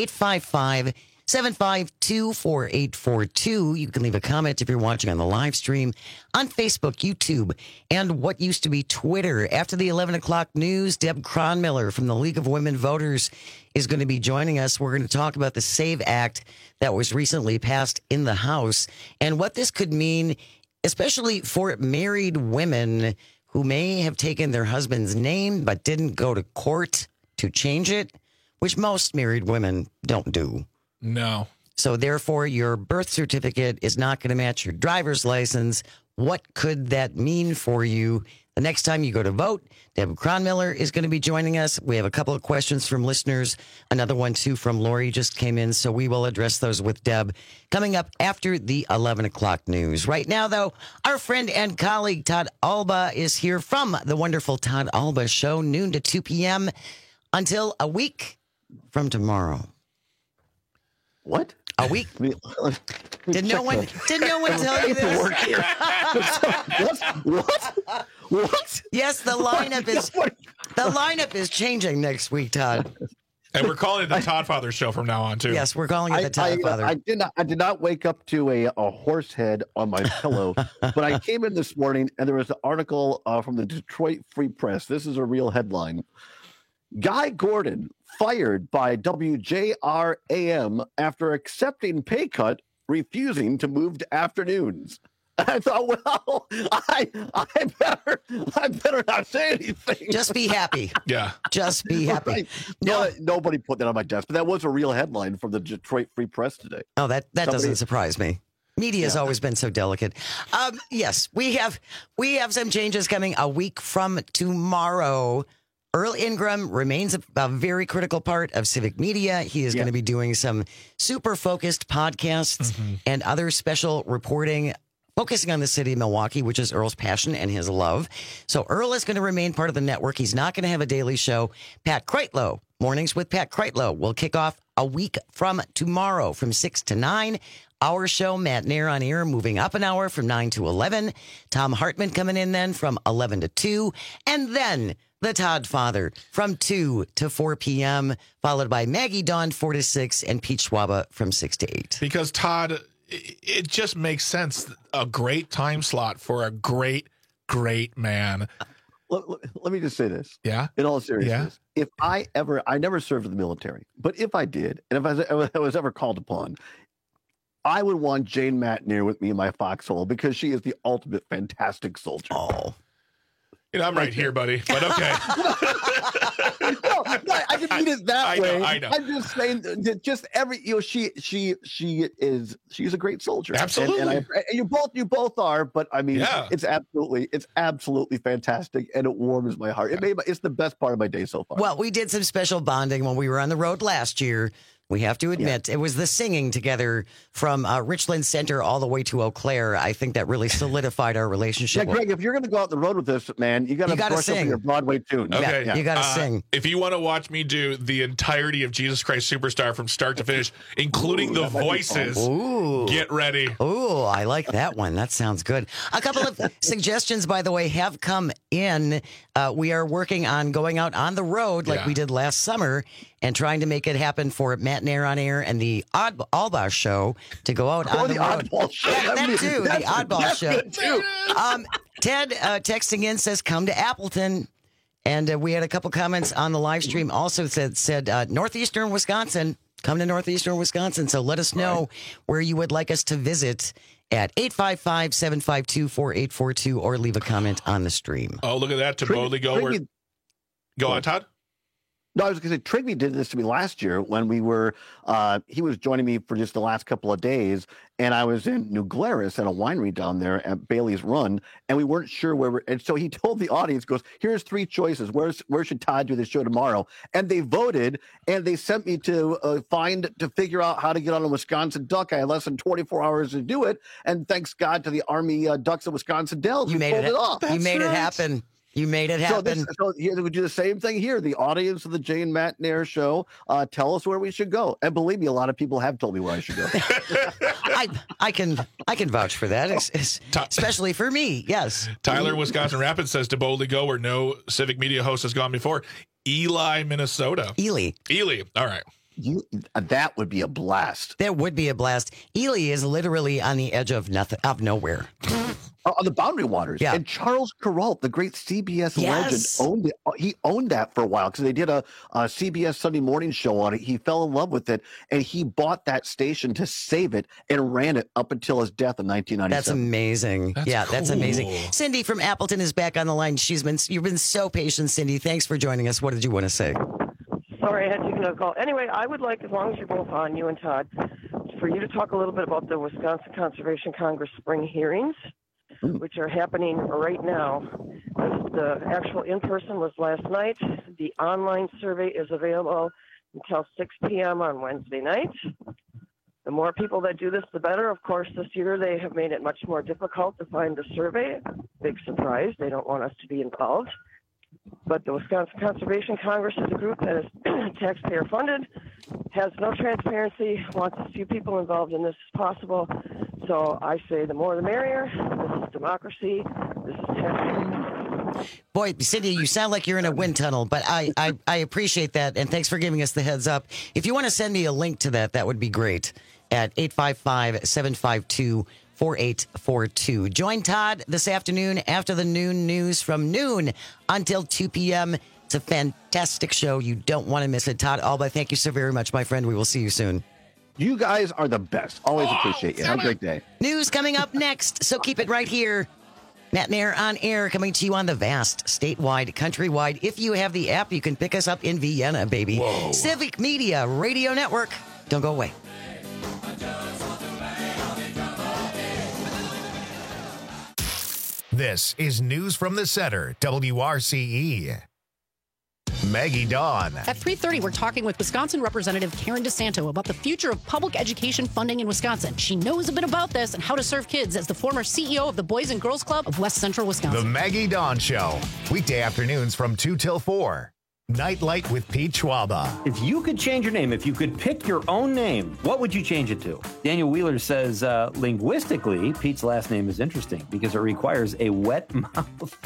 855-752-4842. You can leave a comment if you're watching on the live stream on Facebook, YouTube, and what used to be Twitter. After the 11 o'clock news, Deb Cronmiller from the League of Women Voters is going to be joining us. We're going to talk about the SAVE Act that was recently passed in the House and what this could mean, especially for married women who may have taken their husband's name but didn't go to court to change it, which most married women don't do. No. So therefore, your birth certificate is not going to match your driver's license. What could that mean for you the next time you go to vote? Deb Cronmiller is going to be joining us. We have a couple of questions from listeners. Another one, too, from Lori just came in, so we will address those with Deb coming up after the 11 o'clock news. Right now, though, our friend and colleague Todd Alba is here from the wonderful Todd Alba Show, noon to 2 p.m. until a week from tomorrow. What? A week? Did no one tell you this? What? Yes, the lineup is changing next week, Todd. And we're calling it the Todd Father Show from now on, too. Yes, we're calling it the Todd Father. I did not wake up to a horse head on my pillow, but I came in this morning and there was an article from the Detroit Free Press. This is a real headline. Guy Gordon fired by WJRAM after accepting pay cut, refusing to move to afternoons. I thought, well, I better not say anything. Just be happy. Yeah. Just be happy. Right. No, nobody put that on my desk, but that was a real headline from the Detroit Free Press today. Oh, that doesn't surprise me. Media has always been so delicate. Yes, we have some changes coming a week from tomorrow. Earl Ingram remains a very critical part of Civic Media. He is going to be doing some super focused podcasts and other special reporting focusing on the city of Milwaukee, which is Earl's passion and his love. So Earl is going to remain part of the network. He's not going to have a daily show. Pat Kreitlow, Mornings with Pat Kreitlow, will kick off a week from tomorrow from 6 to 9 Our show, Matt Nair on Air, moving up an hour from 9 to 11. Tom Hartman coming in then from 11 to 2. And then the Todd Father from 2 to 4 p.m., followed by Maggie Dawn 4 to 6 and Pete Schwaba from 6 to 8. Because, Todd, it just makes sense. A great time slot for a great, great man. Let me just say this. Yeah? In all seriousness, if I never served in the military, but if I did, and if I was ever called upon, I would want Jane Matt Nair with me in my foxhole because she is the ultimate fantastic soldier. Oh. I'm right here, buddy, but okay. No, I didn't mean it that way. I know. I'm just saying that just every, she's a great soldier. Absolutely. And you both are, but I mean, it's absolutely fantastic. And it warms my heart. It's the best part of my day so far. Well, we did some special bonding when we were on the road last year. We have to admit, it was the singing together from Richland Center all the way to Eau Claire. I think that really solidified our relationship. Yeah, Greg, if you're going to go out the road with this, man, you got to brush up your Broadway tune. Okay. Yeah, you got to sing. If you want to watch me do the entirety of Jesus Christ Superstar from start to finish, including the voices, get ready. Ooh, I like that one. That sounds good. A couple of suggestions, by the way, have come in. We are working on going out on the road like we did last summer and trying to make it happen for Matt Nair on Air and the Oddball Show to go out on the road. Oddball Show. Yeah, that too, the Oddball Show. Too. Ted texting in says, come to Appleton. And we had a couple comments on the live stream also said Northeastern Wisconsin. Come to Northeastern Wisconsin. So let us know where you would like us to visit at 855-752-4842 or leave a comment on the stream. Oh, look at that. To boldly go where... Go on, Todd. No, I was going to say, Trigby did this to me last year when we were, he was joining me for just the last couple of days, and I was in New Glarus at a winery down there at Bailey's Run, and we weren't sure and so he told the audience, goes, here's 3 choices. Where should Todd do the show tomorrow? And they voted, and they sent me to figure out how to get on a Wisconsin Duck. I had less than 24 hours to do it, and thanks God to the Army Ducks of Wisconsin Dells, you pulled it off. You made it happen. You made it happen. So we do the same thing here. The audience of the Jane Matt Nair show, tell us where we should go. And believe me, a lot of people have told me where I should go. I can vouch for that, especially for me. Yes. Tyler, Wisconsin Rapids says to boldly go where no civic media host has gone before. Ely, Minnesota. Ely. All right. That would be a blast. That would be a blast. Ely is literally on the edge of nowhere. On the Boundary Waters. Yeah. And Charles Kuralt, the great CBS legend, owned it. He owned that for a while because they did a CBS Sunday morning show on it. He fell in love with it, and he bought that station to save it and ran it up until his death in 1997. That's amazing. That's amazing. Cindy from Appleton is back on the line. You've been so patient, Cindy. Thanks for joining us. What did you want to say? Sorry, I had to take another call. Anyway, I would like, as long as you're both on, you and Todd, for you to talk a little bit about the Wisconsin Conservation Congress spring hearings, which are happening right now. The actual in-person was last night. The online survey is available until 6 p.m. on Wednesday night. The more people that do this, the better. Of course, this year they have made it much more difficult to find the survey. Big surprise. They don't want us to be involved. But the Wisconsin Conservation Congress is a group that is taxpayer funded, has no transparency, wants as few people involved in this as possible. So I say the more the merrier. This is democracy. This is taxpayer. Boy, Cindy, you sound like you're in a wind tunnel, but I appreciate that, and thanks for giving us the heads up. If you want to send me a link to that, that would be great at 855-752-4842. Join Todd this afternoon after the noon news from noon until 2 p.m. It's a fantastic show. You don't want to miss it. Todd Alba, thank you so very much, my friend. We will see you soon. You guys are the best. Always appreciate you. Have a great day. News coming up next, so keep it right here. Matt Nair on Air, coming to you on the vast, statewide, countrywide. If you have the app, you can pick us up in Vienna, baby. Whoa. Civic Media Radio Network. Don't go away. This is News from the Center, WRCE. Maggie Dawn. At 3:30, we're talking with Wisconsin Representative Karen DeSanto about the future of public education funding in Wisconsin. She knows a bit about this and how to serve kids as the former CEO of the Boys and Girls Club of West Central Wisconsin. The Maggie Dawn Show, weekday afternoons from 2 till 4. Nightlight with Pete Schwaba. If you could change your name, if you could pick your own name, what would you change it to? Daniel Wheeler says, linguistically, Pete's last name is interesting because it requires a wet mouth.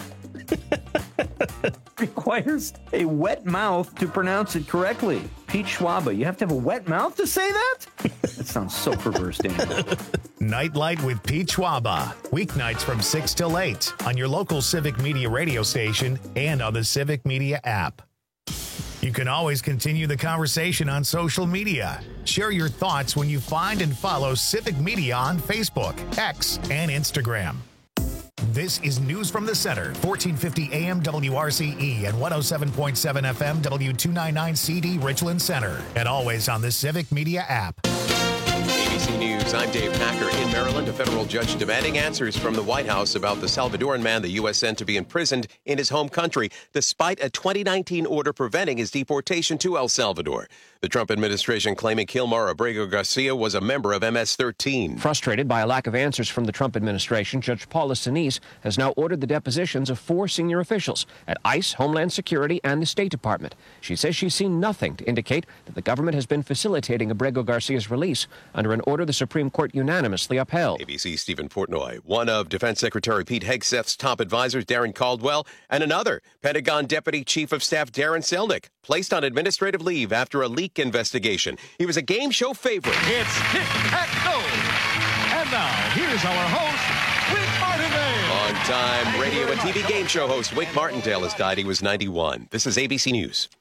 Requires a wet mouth to pronounce it correctly. Pete Schwaba, you have to have a wet mouth to say that? That sounds so perverse, Daniel. Nightlight with Pete Schwaba. Weeknights from 6 till 8 on your local Civic Media radio station and on the Civic Media app. You can always continue the conversation on social media. Share your thoughts when you find and follow Civic Media on Facebook, X, and Instagram. This is News from the Center, 1450 AM WRCE and 107.7 FM W299 CD Richland Center, and always on the Civic Media app. ABC News, I'm Dave Packer. In Maryland, a federal judge demanding answers from the White House about the Salvadoran man the U.S. sent to be imprisoned in his home country, despite a 2019 order preventing his deportation to El Salvador. The Trump administration claiming Kilmar Abrego Garcia was a member of MS-13. Frustrated by a lack of answers from the Trump administration, Judge Paula Sinise has now ordered the depositions of 4 senior officials at ICE, Homeland Security, and the State Department. She says she's seen nothing to indicate that the government has been facilitating Abrego Garcia's release under an order the Supreme Court unanimously upheld. ABC's Stephen Portnoy, one of Defense Secretary Pete Hegseth's top advisors, Darren Caldwell, and another, Pentagon Deputy Chief of Staff Darren Selnick, placed on administrative leave after a leak investigation. He was a game show favorite. It's Tic-Tac-Toe. And now, here's our host, Wick Martindale. On-time radio and TV game show host Wick Martindale has died. He was 91. This is ABC News.